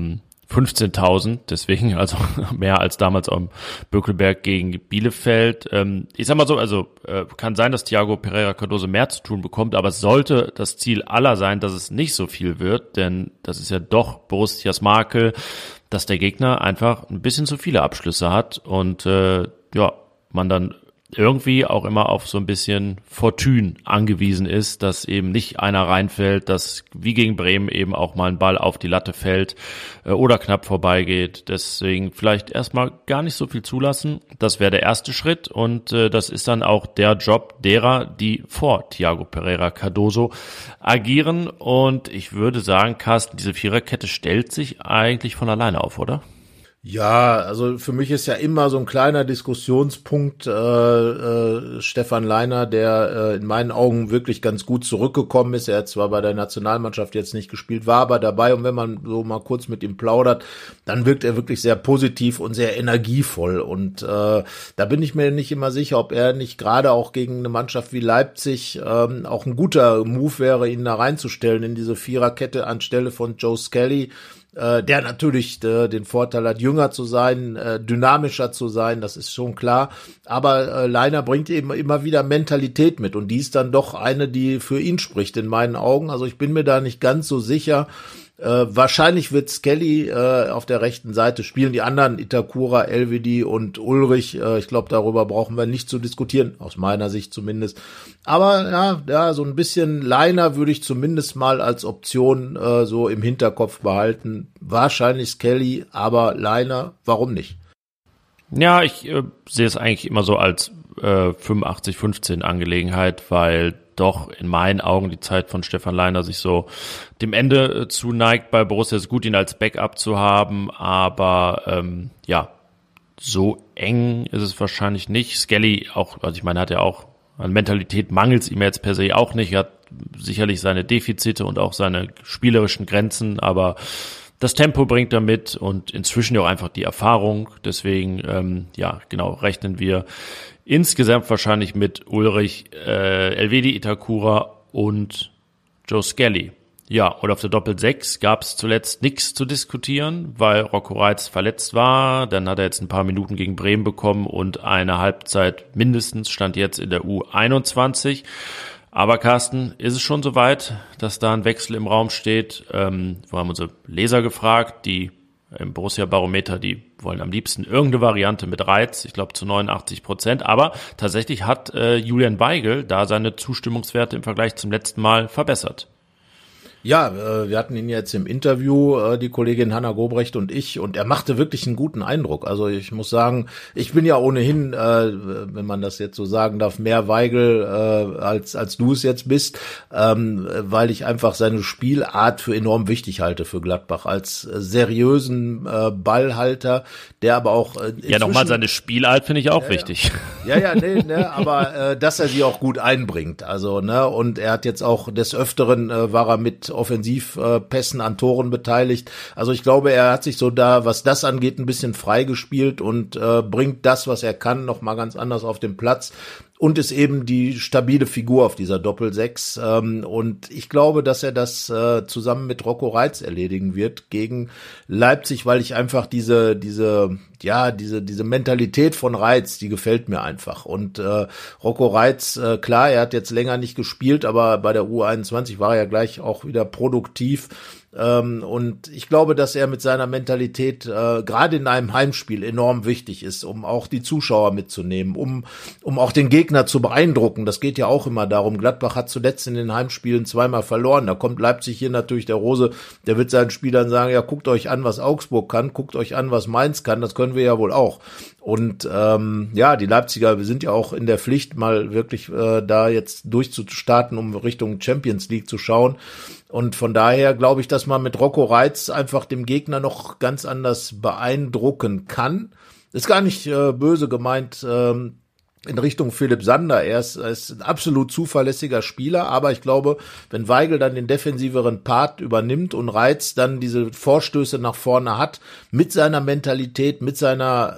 [SPEAKER 2] 15.000, deswegen also mehr als damals am Bökelberg gegen Bielefeld. Ich sag mal so, also kann sein, dass Thiago Pereira Cardoso mehr zu tun bekommt, aber es sollte das Ziel aller sein, dass es nicht so viel wird, denn das ist ja doch Borussias Makel, dass der Gegner einfach ein bisschen zu viele Abschlüsse hat und man dann irgendwie auch immer auf so ein bisschen Fortune angewiesen ist, dass eben nicht einer reinfällt, dass wie gegen Bremen eben auch mal ein Ball auf die Latte fällt oder knapp vorbeigeht. Deswegen vielleicht erstmal gar nicht so viel zulassen. Das wäre der erste Schritt und das ist dann auch der Job derer, die vor Thiago Pereira Cardoso agieren. Und ich würde sagen, Carsten, diese Viererkette stellt sich eigentlich von alleine auf, oder?
[SPEAKER 3] Ja, also für mich ist ja immer so ein kleiner Diskussionspunkt Stefan Leiner, der in meinen Augen wirklich ganz gut zurückgekommen ist. Er hat zwar bei der Nationalmannschaft jetzt nicht gespielt, war aber dabei und wenn man so mal kurz mit ihm plaudert, dann wirkt er wirklich sehr positiv und sehr energievoll und da bin ich mir nicht immer sicher, ob er nicht gerade auch gegen eine Mannschaft wie Leipzig auch ein guter Move wäre, ihn da reinzustellen in diese Viererkette anstelle von Joe Skelly, der natürlich den Vorteil hat, jünger zu sein, dynamischer zu sein, das ist schon klar. Aber Leiner bringt eben immer wieder Mentalität mit und die ist dann doch eine, die für ihn spricht in meinen Augen. Also ich bin mir da nicht ganz so sicher. Wahrscheinlich wird Skelly auf der rechten Seite spielen. Die anderen, Itakura, Elvedi und Ulrich, ich glaube, darüber brauchen wir nicht zu diskutieren, aus meiner Sicht zumindest. Aber ja, so ein bisschen Leiner würde ich zumindest mal als Option so im Hinterkopf behalten. Wahrscheinlich Skelly, aber Leiner, warum nicht?
[SPEAKER 2] Ja, ich sehe es eigentlich immer so als 85-15 Angelegenheit, weil doch in meinen Augen die Zeit von Stefan Leiner sich so dem Ende zuneigt. Bei Borussia ist gut, ihn als Backup zu haben, aber so eng ist es wahrscheinlich nicht. Skelly auch, also ich meine, hat ja auch an Mentalität mangelt es ihm jetzt per se auch nicht. Er hat sicherlich seine Defizite und auch seine spielerischen Grenzen, aber das Tempo bringt er mit und inzwischen ja auch einfach die Erfahrung. Deswegen, rechnen wir insgesamt wahrscheinlich mit Ulrich, Elvedi, Itakura und Joe Skelly. Ja, und auf der Doppel-6 gab es zuletzt nichts zu diskutieren, weil Rocco Reitz verletzt war. Dann hat er jetzt ein paar Minuten gegen Bremen bekommen und eine Halbzeit mindestens stand jetzt in der U21. Aber Carsten, ist es schon soweit, dass da ein Wechsel im Raum steht? Wir haben unsere Leser gefragt, die im Borussia-Barometer, die wollen am liebsten irgendeine Variante mit Reitz, ich glaube zu 89%. Aber tatsächlich hat Julian Weigl da seine Zustimmungswerte im Vergleich zum letzten Mal verbessert.
[SPEAKER 3] Ja, wir hatten ihn jetzt im Interview, die Kollegin Hanna Gobrecht und ich, und er machte wirklich einen guten Eindruck. Also ich muss sagen, ich bin ja ohnehin, wenn man das jetzt so sagen darf, mehr Weigl als du es jetzt bist, weil ich einfach seine Spielart für enorm wichtig halte für Gladbach, als seriösen Ballhalter, der aber auch
[SPEAKER 2] ja, nochmal seine Spielart finde ich auch wichtig.
[SPEAKER 3] Aber dass er sie auch gut einbringt, also, ne, und er hat jetzt auch des Öfteren war er mit Offensivpässen an Toren beteiligt. Also ich glaube, er hat sich so da, was das angeht, ein bisschen freigespielt und bringt das, was er kann, noch mal ganz anders auf den Platz. Und ist eben die stabile Figur auf dieser Doppel-6. Und ich glaube, dass er das zusammen mit Rocco Reitz erledigen wird gegen Leipzig, weil ich einfach diese Mentalität von Reitz, die gefällt mir einfach. Und Rocco Reitz, klar, er hat jetzt länger nicht gespielt, aber bei der U21 war er ja gleich auch wieder produktiv. Und ich glaube, dass er mit seiner Mentalität gerade in einem Heimspiel enorm wichtig ist, um auch die Zuschauer mitzunehmen, um auch den Gegner zu beeindrucken. Das geht ja auch immer darum. Gladbach hat zuletzt in den Heimspielen zweimal verloren. Da kommt Leipzig hier natürlich, der Rose, der wird seinen Spielern sagen, ja, guckt euch an, was Augsburg kann, guckt euch an, was Mainz kann, das können wir ja wohl auch. Und die Leipziger, wir sind ja auch in der Pflicht, mal wirklich da jetzt durchzustarten, um Richtung Champions League zu schauen. Und von daher glaube ich, dass man mit Rocco Reitz einfach dem Gegner noch ganz anders beeindrucken kann. Ist gar nicht böse gemeint in Richtung Philipp Sander. Er ist ein absolut zuverlässiger Spieler, aber ich glaube, wenn Weigl dann den defensiveren Part übernimmt und Reitz dann diese Vorstöße nach vorne hat, mit seiner Mentalität, mit seiner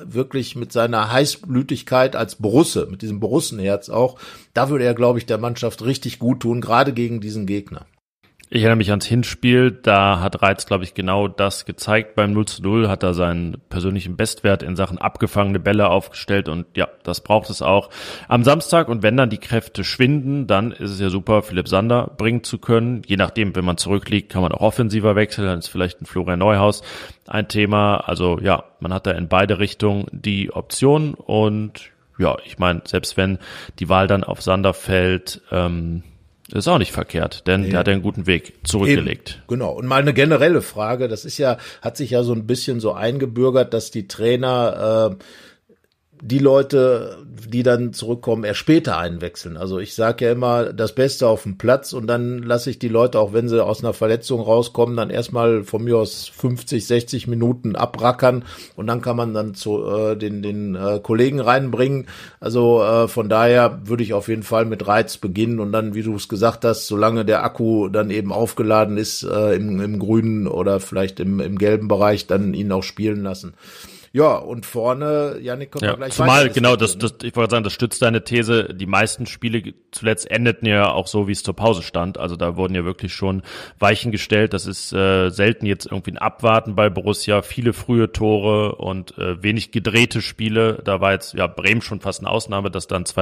[SPEAKER 3] Heißblütigkeit als Borusse, mit diesem Borussenherz auch, da würde er, glaube ich, der Mannschaft richtig gut tun, gerade gegen diesen Gegner.
[SPEAKER 2] Ich erinnere mich ans Hinspiel, da hat Reitz, glaube ich, genau das gezeigt. Beim 0:0 hat er seinen persönlichen Bestwert in Sachen abgefangene Bälle aufgestellt und ja, das braucht es auch am Samstag. Und wenn dann die Kräfte schwinden, dann ist es ja super, Philipp Sander bringen zu können. Je nachdem, wenn man zurückliegt, kann man auch offensiver wechseln, dann ist vielleicht ein Florian Neuhaus ein Thema. Also ja, man hat da in beide Richtungen die Option und ja, ich meine, selbst wenn die Wahl dann auf Sander fällt, ist auch nicht verkehrt, denn der hat einen guten Weg zurückgelegt.
[SPEAKER 3] Eben, genau. Und mal eine generelle Frage, das ist ja, hat sich ja so ein bisschen so eingebürgert, dass die Trainer die Leute, die dann zurückkommen, erst später einwechseln. Also ich sage ja immer, das Beste auf dem Platz und dann lasse ich die Leute, auch wenn sie aus einer Verletzung rauskommen, dann erstmal von mir aus 50, 60 Minuten abrackern und dann kann man dann zu den Kollegen reinbringen. Also von daher würde ich auf jeden Fall mit Reitz beginnen und dann, wie du es gesagt hast, solange der Akku dann eben aufgeladen ist, im grünen oder vielleicht im gelben Bereich, dann ihn auch spielen lassen. Ja, und vorne, Yannick, kommt gleich
[SPEAKER 2] zumal, genau, ich wollte sagen, das stützt deine These, die meisten Spiele zuletzt endeten ja auch so, wie es zur Pause stand, also da wurden ja wirklich schon Weichen gestellt, das ist selten jetzt irgendwie ein Abwarten bei Borussia, viele frühe Tore und wenig gedrehte Spiele, da war jetzt Bremen schon fast eine Ausnahme, dass dann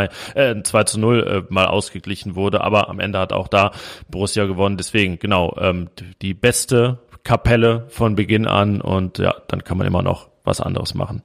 [SPEAKER 2] 2:0 mal ausgeglichen wurde, aber am Ende hat auch da Borussia gewonnen, deswegen, genau, die beste Kapelle von Beginn an und ja, dann kann man immer noch was anderes machen.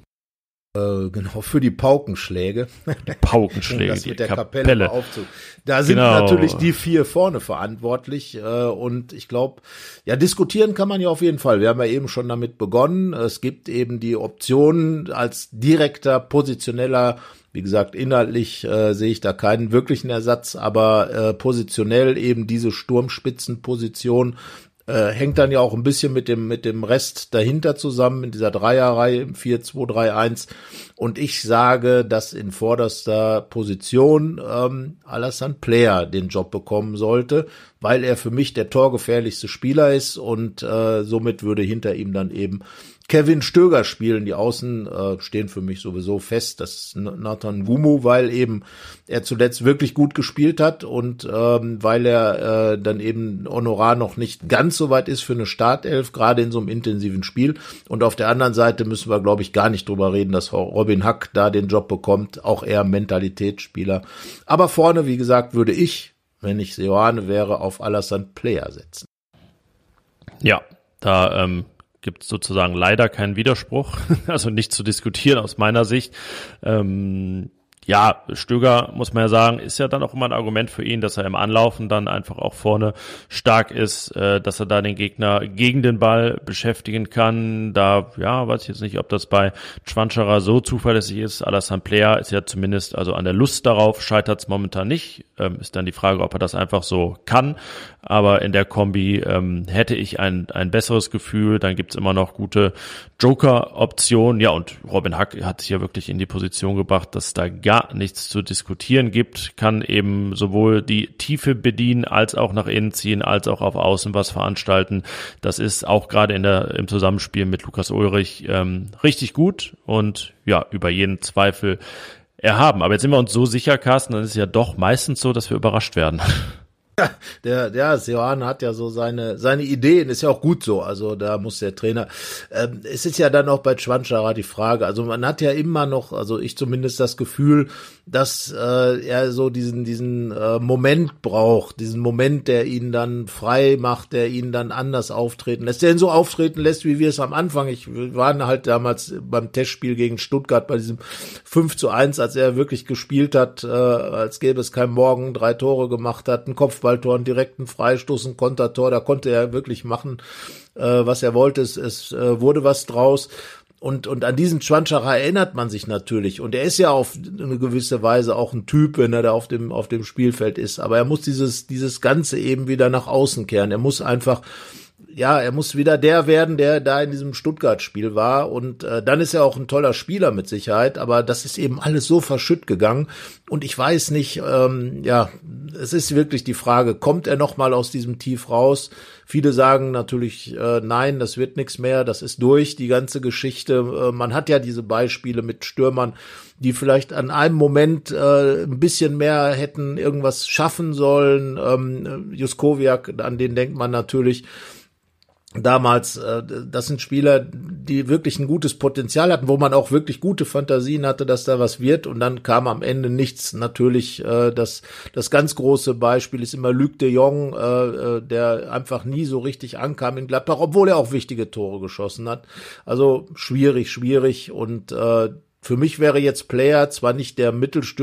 [SPEAKER 3] Genau, für die Paukenschläge.
[SPEAKER 2] Paukenschläge,
[SPEAKER 3] das mit der Kapelle aufzug. Da sind natürlich die 4 vorne verantwortlich und ich glaube, ja, diskutieren kann man ja auf jeden Fall. Wir haben ja eben schon damit begonnen. Es gibt eben die Option als direkter, positioneller, wie gesagt, inhaltlich sehe ich da keinen wirklichen Ersatz, aber positionell eben diese Sturmspitzenposition hängt dann ja auch ein bisschen mit dem Rest dahinter zusammen in dieser Dreierreihe im 4-2-3-1 und ich sage, dass in vorderster Position Alassane Player den Job bekommen sollte, weil er für mich der torgefährlichste Spieler ist und somit würde hinter ihm dann eben Kevin Stöger spielen. Die Außen stehen für mich sowieso fest. Das ist Nathan Gumu, weil eben er zuletzt wirklich gut gespielt hat und weil er dann eben Honorar noch nicht ganz so weit ist für eine Startelf, gerade in so einem intensiven Spiel. Und auf der anderen Seite müssen wir, glaube ich, gar nicht drüber reden, dass Robin Hack da den Job bekommt. Auch eher Mentalitätsspieler. Aber vorne, wie gesagt, würde ich, wenn ich Seoane wäre, auf Alassane Player setzen.
[SPEAKER 2] Ja, da gibt es sozusagen leider keinen Widerspruch, also nicht zu diskutieren aus meiner Sicht. Ja, Stöger, muss man ja sagen, ist ja dann auch immer ein Argument für ihn, dass er im Anlaufen dann einfach auch vorne stark ist, dass er da den Gegner gegen den Ball beschäftigen kann. Da, ja, weiß ich jetzt nicht, ob das bei Schwanscherer so zuverlässig ist. Alassane Player ist ja zumindest, also an der Lust darauf scheitert es momentan nicht. Ist dann die Frage, ob er das einfach so kann. Aber in der Kombi hätte ich ein besseres Gefühl. Dann gibt's immer noch gute Joker-Optionen. Ja, und Robin Hack hat sich ja wirklich in die Position gebracht, dass da gar ja nichts zu diskutieren gibt, kann eben sowohl die Tiefe bedienen, als auch nach innen ziehen, als auch auf Außen was veranstalten. Das ist auch gerade im Zusammenspiel mit Lukas Ullrich richtig gut und ja, über jeden Zweifel erhaben. Aber jetzt sind wir uns so sicher, Carsten, dann ist es ja doch meistens so, dass wir überrascht werden.
[SPEAKER 3] Ja, Seoane hat ja so seine Ideen, ist ja auch gut so, also da muss der Trainer, es ist ja dann auch bei Schwanschara die Frage, also man hat ja immer noch, also ich zumindest das Gefühl, dass er so diesen Moment braucht, diesen Moment, der ihn dann frei macht, der ihn dann anders auftreten lässt, der ihn so auftreten lässt, wie wir es am Anfang, wir waren halt damals beim Testspiel gegen Stuttgart bei diesem 5:1, als er wirklich gespielt hat, als gäbe es kein Morgen, 3 Tore gemacht hat, einen Kopfballtor, einen direkten Freistoß, ein Kontertor, da konnte er wirklich machen, was er wollte, es wurde was draus. Und an diesen Schwanschara erinnert man sich natürlich. Und er ist ja auf eine gewisse Weise auch ein Typ, wenn er da auf dem Spielfeld ist. Aber er muss dieses Ganze eben wieder nach außen kehren. Er muss einfach, ja, er muss wieder der werden, der da in diesem Stuttgart-Spiel war. Und dann ist er auch ein toller Spieler mit Sicherheit. Aber das ist eben alles so verschütt gegangen. Und ich weiß nicht, es ist wirklich die Frage, kommt er noch mal aus diesem Tief raus? Viele sagen natürlich, nein, das wird nichts mehr, das ist durch, die ganze Geschichte. Man hat ja diese Beispiele mit Stürmern, die vielleicht an einem Moment ein bisschen mehr hätten irgendwas schaffen sollen. Juskowiak, an den denkt man natürlich. Damals, das sind Spieler, die wirklich ein gutes Potenzial hatten, wo man auch wirklich gute Fantasien hatte, dass da was wird, und dann kam am Ende nichts. Natürlich, das ganz große Beispiel ist immer Luc de Jong, der einfach nie so richtig ankam in Gladbach, obwohl er auch wichtige Tore geschossen hat. Also schwierig und für mich wäre jetzt Player zwar nicht der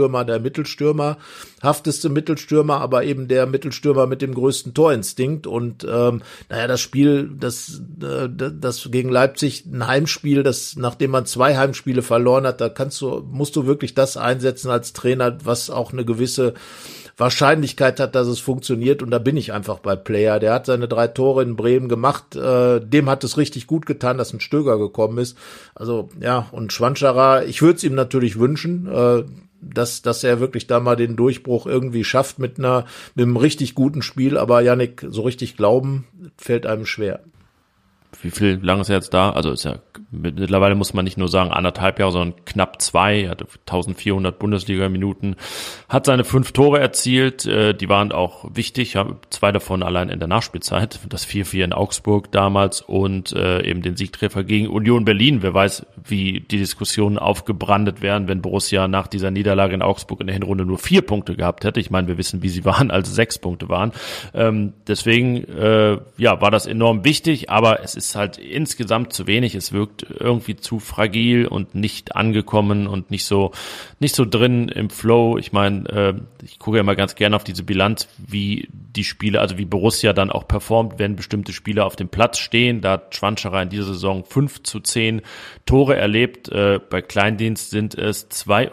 [SPEAKER 3] mittelstürmerhafteste Mittelstürmer, aber eben der Mittelstürmer mit dem größten Torinstinkt. Und das Spiel, das gegen Leipzig, ein Heimspiel, das nachdem man 2 Heimspiele verloren hat, da musst du wirklich das einsetzen als Trainer, was auch eine gewisse Wahrscheinlichkeit hat, dass es funktioniert, und da bin ich einfach bei Player. Der hat seine 3 Tore in Bremen gemacht, dem hat es richtig gut getan, dass ein Stöger gekommen ist. Also ja, und Schwanschara, ich würde es ihm natürlich wünschen, dass er wirklich da mal den Durchbruch irgendwie schafft mit einem richtig guten Spiel, aber Yannick, so richtig glauben, fällt einem schwer.
[SPEAKER 2] Wie lange ist er jetzt da? Also ist ja, mittlerweile muss man nicht nur sagen 1,5 Jahre, sondern knapp 2, hatte 1400 Bundesliga-Minuten, hat seine 5 Tore erzielt, die waren auch wichtig, 2 davon allein in der Nachspielzeit, das 4:4 in Augsburg damals und eben den Siegtreffer gegen Union Berlin. Wer weiß, wie die Diskussionen aufgebrandet wären, wenn Borussia nach dieser Niederlage in Augsburg in der Hinrunde nur 4 Punkte gehabt hätte. Ich meine, wir wissen, wie sie waren, als 6 Punkte waren. Deswegen war das enorm wichtig, aber es ist halt insgesamt zu wenig. Es wirkt irgendwie zu fragil und nicht angekommen und nicht so drin im Flow. Ich meine, ich gucke ja immer ganz gerne auf diese Bilanz, wie die Spiele, also wie Borussia dann auch performt, wenn bestimmte Spieler auf dem Platz stehen. Da hat Schwanschara in dieser Saison 5:10 Tore erlebt. Bei Kleindienst sind es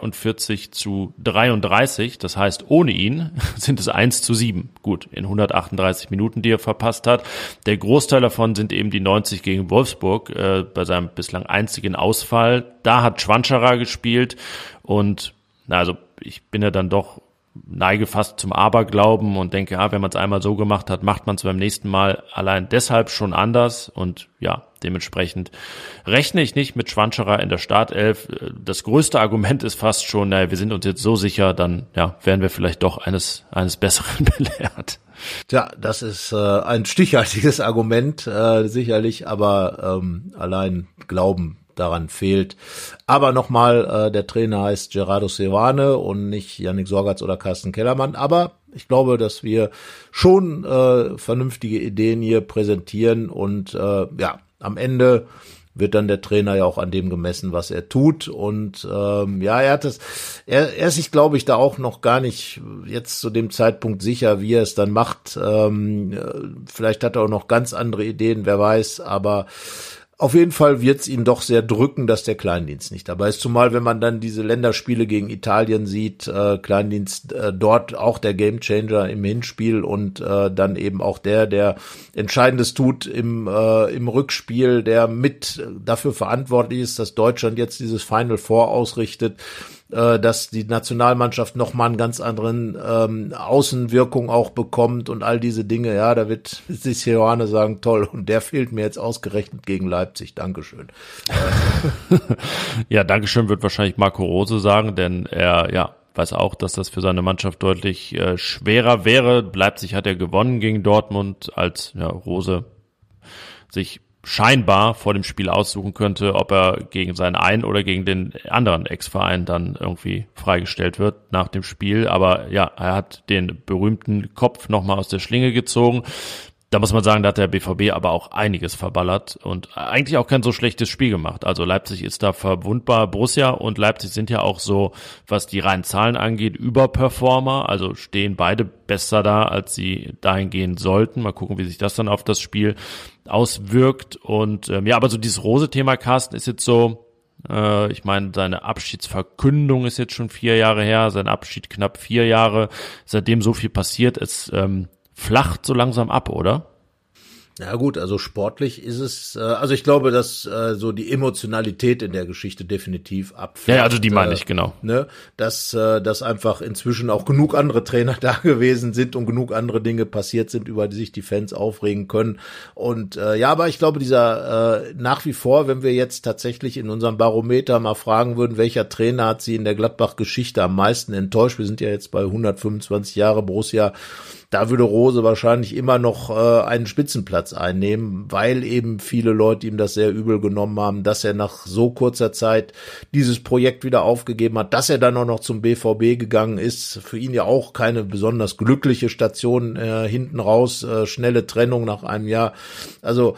[SPEAKER 2] 42:33. Das heißt, ohne ihn sind es 1:7. Gut, in 138 Minuten, die er verpasst hat. Der Großteil davon sind eben die 90 gegen Wolfsburg, bei seinem bislang einzigen Ausfall. Da hat Schwanschara gespielt und also ich bin ja dann doch neige fast zum Aberglauben und denke, ja, wenn man es einmal so gemacht hat, macht man es beim nächsten Mal allein deshalb schon anders, und ja, dementsprechend rechne ich nicht mit Schwanschara in der Startelf. Das größte Argument ist fast schon, wir sind uns jetzt so sicher, dann werden wir vielleicht doch eines Besseren belehrt.
[SPEAKER 3] Tja, das ist ein stichhaltiges Argument, sicherlich, aber allein Glauben daran fehlt. Aber nochmal, der Trainer heißt Gerardo Seoane und nicht Yannick Sorgatz oder Carsten Kellermann. Aber ich glaube, dass wir schon vernünftige Ideen hier präsentieren, und am Ende wird dann der Trainer ja auch an dem gemessen, was er tut. Und er ist sich, glaube ich, da auch noch gar nicht jetzt zu dem Zeitpunkt sicher, wie er es dann macht. Vielleicht hat er auch noch ganz andere Ideen, wer weiß, aber auf jeden Fall wird es ihn doch sehr drücken, dass der Kleindienst nicht dabei ist. Zumal, wenn man dann diese Länderspiele gegen Italien sieht, Kleindienst dort auch der Gamechanger im Hinspiel und dann eben auch der Entscheidendes tut im Rückspiel, der mit dafür verantwortlich ist, dass Deutschland jetzt dieses Final Four ausrichtet. dass die Nationalmannschaft nochmal einen ganz anderen Außenwirkung auch bekommt und all diese Dinge. Ja, da wird sich Johanne sagen, toll, und der fehlt mir jetzt ausgerechnet gegen Leipzig. Dankeschön.
[SPEAKER 2] Ja, Dankeschön wird wahrscheinlich Marco Rose sagen, denn er weiß auch, dass das für seine Mannschaft deutlich schwerer wäre. Leipzig hat ja gewonnen gegen Dortmund, als Rose sich scheinbar vor dem Spiel aussuchen könnte, ob er gegen seinen einen oder gegen den anderen Ex-Verein dann irgendwie freigestellt wird nach dem Spiel. Aber ja, er hat den berühmten Kopf nochmal aus der Schlinge gezogen. Da muss man sagen, da hat der BVB aber auch einiges verballert und eigentlich auch kein so schlechtes Spiel gemacht. Also Leipzig ist da verwundbar. Borussia und Leipzig sind ja auch so, was die reinen Zahlen angeht, Überperformer. Also stehen beide besser da, als sie dahin gehen sollten. Mal gucken, wie sich das dann auf das Spiel auswirkt. Und aber so dieses Rose-Thema, Carsten, ist jetzt so, ich meine, seine Abschiedsverkündung ist jetzt schon 4 Jahre her, sein Abschied knapp 4 Jahre. Seitdem so viel passiert ist, flacht so langsam ab, oder?
[SPEAKER 3] Ja gut, also sportlich ist es, also ich glaube, dass so die Emotionalität in der Geschichte definitiv abfällt.
[SPEAKER 2] Ja, also die meine ich, genau.
[SPEAKER 3] Ne, dass einfach inzwischen auch genug andere Trainer da gewesen sind und genug andere Dinge passiert sind, über die sich die Fans aufregen können. Und aber ich glaube, dieser nach wie vor, wenn wir jetzt tatsächlich in unserem Barometer mal fragen würden, welcher Trainer hat sie in der Gladbach-Geschichte am meisten enttäuscht? Wir sind ja jetzt bei 125 Jahre Borussia. Da würde Rose wahrscheinlich immer noch einen Spitzenplatz einnehmen, weil eben viele Leute ihm das sehr übel genommen haben, dass er nach so kurzer Zeit dieses Projekt wieder aufgegeben hat, dass er dann auch noch zum BVB gegangen ist. Für ihn ja auch keine besonders glückliche Station hinten raus, schnelle Trennung nach einem Jahr. Also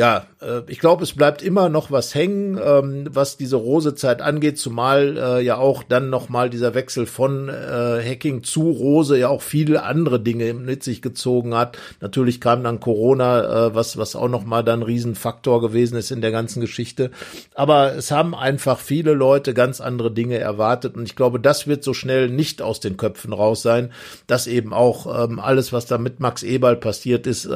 [SPEAKER 3] ich glaube, es bleibt immer noch was hängen, was diese Rose-Zeit angeht, zumal ja auch dann nochmal dieser Wechsel von Hacking zu Rose ja auch viele andere Dinge mit sich gezogen hat. Natürlich kam dann Corona, was auch nochmal dann ein Riesenfaktor gewesen ist in der ganzen Geschichte. Aber es haben einfach viele Leute ganz andere Dinge erwartet und ich glaube, das wird so schnell nicht aus den Köpfen raus sein, dass eben auch alles, was da mit Max Eberl passiert ist,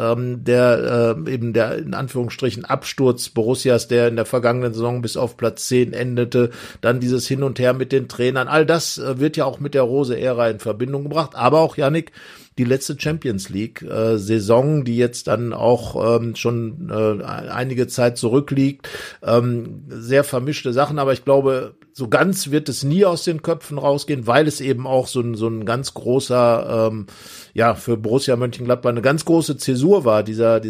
[SPEAKER 3] der in Anführungsstrichen Absturz Borussias, der in der vergangenen Saison bis auf Platz 10 endete, dann dieses Hin und Her mit den Trainern, all das wird ja auch mit der Rose-Ära in Verbindung gebracht, aber auch, Yannick, die letzte Champions League Saison, die jetzt dann auch schon einige Zeit zurückliegt, sehr vermischte Sachen, aber ich glaube, so ganz wird es nie aus den Köpfen rausgehen, weil es eben auch so ein ganz großer, für Borussia Mönchengladbach eine ganz große Zäsur war, diese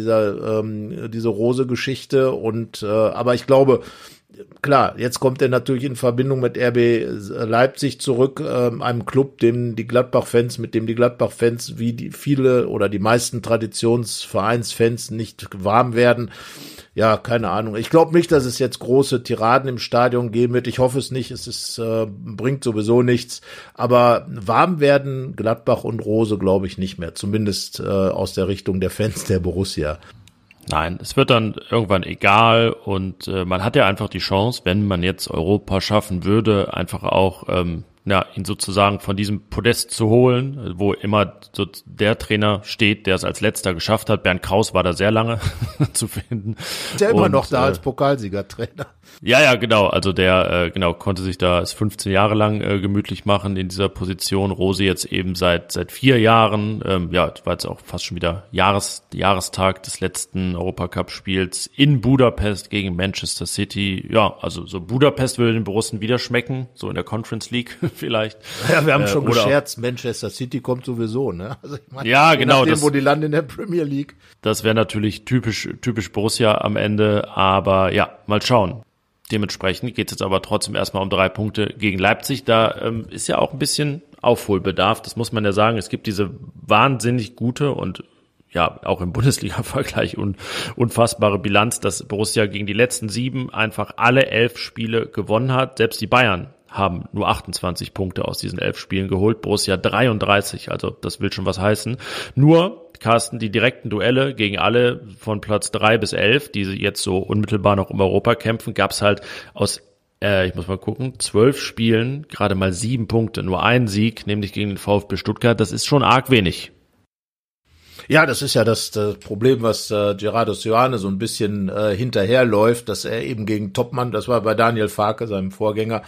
[SPEAKER 3] Rose-Geschichte und aber ich glaube, klar, jetzt kommt er natürlich in Verbindung mit RB Leipzig zurück, einem Club, mit dem die Gladbach-Fans wie die viele oder die meisten Traditionsvereinsfans nicht warm werden. Ja, keine Ahnung. Ich glaube nicht, dass es jetzt große Tiraden im Stadion geben wird. Ich hoffe es nicht. Bringt sowieso nichts. Aber warm werden Gladbach und Rose, glaube ich, nicht mehr. Zumindest aus der Richtung der Fans der Borussia.
[SPEAKER 2] Nein, es wird dann irgendwann egal und man hat ja einfach die Chance, wenn man jetzt Europa schaffen würde, einfach auch ihn sozusagen von diesem Podest zu holen, wo immer so der Trainer steht, der es als letzter geschafft hat. Bernd Kraus war da sehr lange zu finden.
[SPEAKER 3] Ist ja immer noch da als Pokalsiegertrainer.
[SPEAKER 2] Ja, genau. Also der konnte sich da 15 Jahre lang gemütlich machen in dieser Position. Rose jetzt eben seit 4 Jahren. War jetzt auch fast schon wieder Jahrestag des letzten Europacup-Spiels in Budapest gegen Manchester City. Ja, also so Budapest würde den Borussen wieder schmecken, so in der Conference League vielleicht.
[SPEAKER 3] Ja, wir haben schon gescherzt, Manchester City kommt sowieso, ne? Also ich meine,
[SPEAKER 2] ja, genau.
[SPEAKER 3] Wo die landen in der Premier League.
[SPEAKER 2] Das wäre natürlich typisch Borussia am Ende, aber ja, mal schauen. Dementsprechend geht es jetzt aber trotzdem erstmal um 3 Punkte gegen Leipzig. Da ist ja auch ein bisschen Aufholbedarf, das muss man ja sagen. Es gibt diese wahnsinnig gute und ja, auch im Bundesliga-Vergleich unfassbare Bilanz, dass Borussia gegen die letzten 7 einfach alle 11 Spiele gewonnen hat. Selbst die Bayern haben nur 28 Punkte aus diesen 11 Spielen geholt. Borussia 33, also das will schon was heißen. Nur, Carsten, die direkten Duelle gegen alle von Platz 3 bis 11, die jetzt so unmittelbar noch um Europa kämpfen, gab's halt aus, ich muss mal gucken, 12 Spielen gerade mal 7 Punkte, nur ein Sieg, nämlich gegen den VfB Stuttgart. Das ist schon arg wenig.
[SPEAKER 3] Ja, das ist ja das Problem, was Gerardo Seoane so ein bisschen hinterherläuft, dass er eben gegen Topmann, das war bei Daniel Farke, seinem Vorgänger,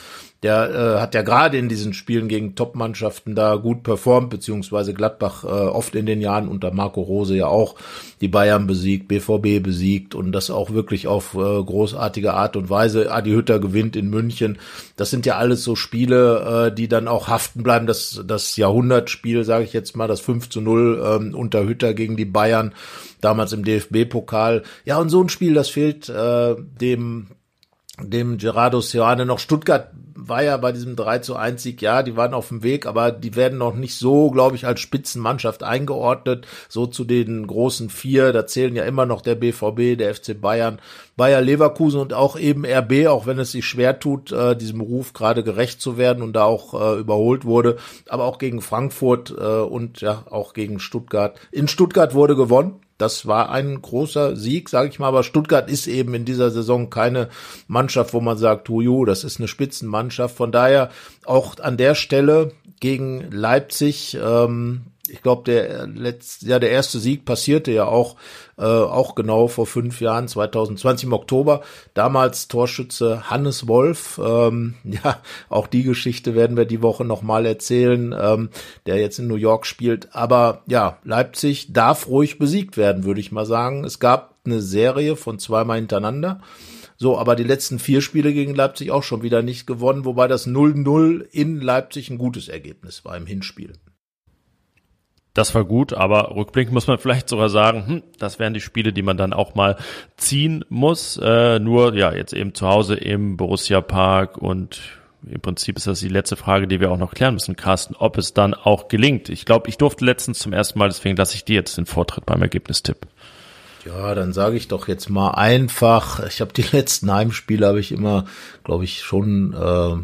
[SPEAKER 3] der hat ja gerade in diesen Spielen gegen Top-Mannschaften da gut performt, beziehungsweise Gladbach oft in den Jahren unter Marco Rose ja auch die Bayern besiegt, BVB besiegt und das auch wirklich auf großartige Art und Weise. Adi Hütter gewinnt in München. Das sind ja alles so Spiele, die dann auch haften bleiben. Das Jahrhundertspiel, sage ich jetzt mal, das 5-0 unter Hütter gegen die Bayern, damals im DFB-Pokal. Ja, und so ein Spiel, das fehlt dem Gerardo Seoane noch. Stuttgart war ja bei diesem 3-1-Sieg, ja, die waren auf dem Weg, aber die werden noch nicht so, glaube ich, als Spitzenmannschaft eingeordnet, so zu den großen 4, da zählen ja immer noch der BVB, der FC Bayern, Bayer Leverkusen und auch eben RB, auch wenn es sich schwer tut, diesem Ruf gerade gerecht zu werden und da auch überholt wurde, aber auch gegen Frankfurt und ja, auch gegen Stuttgart. In Stuttgart wurde gewonnen. Das war ein großer Sieg, sage ich mal, aber Stuttgart ist eben in dieser Saison keine Mannschaft, wo man sagt, das ist eine Spitzenmannschaft. Von daher auch an der Stelle gegen Leipzig, ich glaube, der erste Sieg passierte ja auch genau vor 5 Jahren, 2020 im Oktober. Damals Torschütze Hannes Wolf. Ja, auch die Geschichte werden wir die Woche nochmal erzählen, der jetzt in New York spielt. Aber ja, Leipzig darf ruhig besiegt werden, würde ich mal sagen. Es gab eine Serie von 2-mal hintereinander. So, aber die letzten 4 Spiele gegen Leipzig auch schon wieder nicht gewonnen, wobei das 0-0 in Leipzig ein gutes Ergebnis war im Hinspiel.
[SPEAKER 2] Das war gut, aber rückblickend muss man vielleicht sogar sagen, das wären die Spiele, die man dann auch mal ziehen muss. Nur, ja, jetzt eben zu Hause im Borussia Park und im Prinzip ist das die letzte Frage, die wir auch noch klären müssen, Carsten, ob es dann auch gelingt. Ich glaube, ich durfte letztens zum ersten Mal, deswegen lasse ich dir jetzt den Vortritt beim Ergebnistipp.
[SPEAKER 3] Ja, dann sage ich doch jetzt mal einfach, ich habe die letzten Heimspiele, habe ich immer, glaube ich, schon,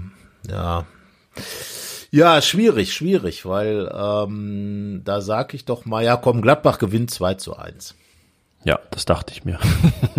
[SPEAKER 3] Ja, schwierig, weil da sag ich doch mal, ja komm, Gladbach gewinnt 2-1.
[SPEAKER 2] Ja, das dachte ich mir.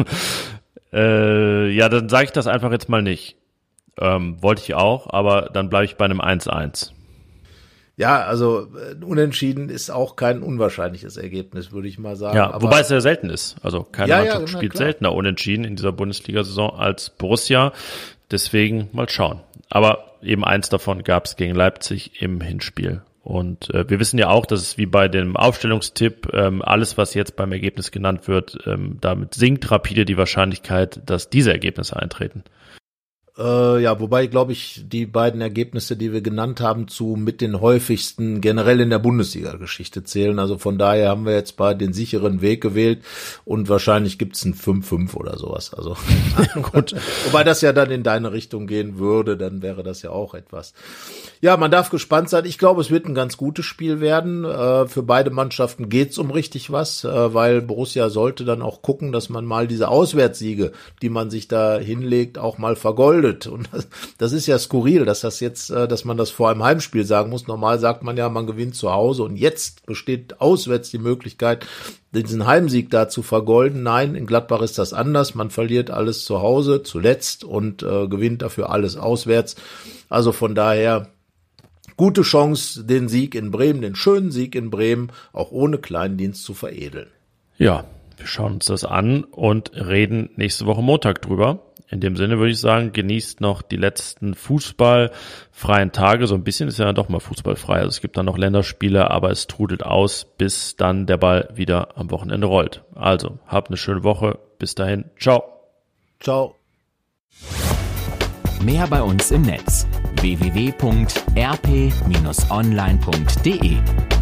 [SPEAKER 2] Ja, dann sage ich das einfach jetzt mal nicht. Wollte ich auch, aber dann bleibe ich bei einem 1-1.
[SPEAKER 3] Ja, also unentschieden ist auch kein unwahrscheinliches Ergebnis, würde ich mal sagen.
[SPEAKER 2] Ja, aber wobei es sehr selten ist. Also keine Mannschaft
[SPEAKER 3] ja,
[SPEAKER 2] spielt seltener unentschieden in dieser Bundesliga-Saison als Borussia. Deswegen mal schauen. Aber eben eins davon gab es gegen Leipzig im Hinspiel. Und wir wissen ja auch, dass es wie bei dem Aufstellungstipp, alles, was jetzt beim Ergebnis genannt wird, damit sinkt rapide die Wahrscheinlichkeit, dass diese Ergebnisse eintreten.
[SPEAKER 3] Ja, wobei, glaube ich, die beiden Ergebnisse, die wir genannt haben, zu mit den häufigsten generell in der Bundesliga-Geschichte zählen. Also von daher haben wir jetzt bei den sicheren Weg gewählt und wahrscheinlich gibt's ein 5-5 oder sowas. Also gut. Wobei das ja dann in deine Richtung gehen würde, dann wäre das ja auch etwas. Ja, man darf gespannt sein. Ich glaube, es wird ein ganz gutes Spiel werden. Für beide Mannschaften geht's um richtig was, weil Borussia sollte dann auch gucken, dass man mal diese Auswärtssiege, die man sich da hinlegt, auch mal vergoldet. Und das ist ja skurril, dass man das vor einem Heimspiel sagen muss. Normal sagt man ja, man gewinnt zu Hause und jetzt besteht auswärts die Möglichkeit, diesen Heimsieg da zu vergolden. Nein, in Gladbach ist das anders. Man verliert alles zu Hause zuletzt und gewinnt dafür alles auswärts. Also von daher gute Chance, den Sieg in Bremen, den schönen Sieg in Bremen, auch ohne Kleindienst zu veredeln.
[SPEAKER 2] Ja, wir schauen uns das an und reden nächste Woche Montag drüber. In dem Sinne würde ich sagen, genießt noch die letzten fußballfreien Tage. So ein bisschen ist ja doch mal fußballfrei. Also es gibt dann noch Länderspiele, aber es trudelt aus, bis dann der Ball wieder am Wochenende rollt. Also, habt eine schöne Woche. Bis dahin. Ciao.
[SPEAKER 3] Ciao.
[SPEAKER 1] Mehr bei uns im Netz: www.rp-online.de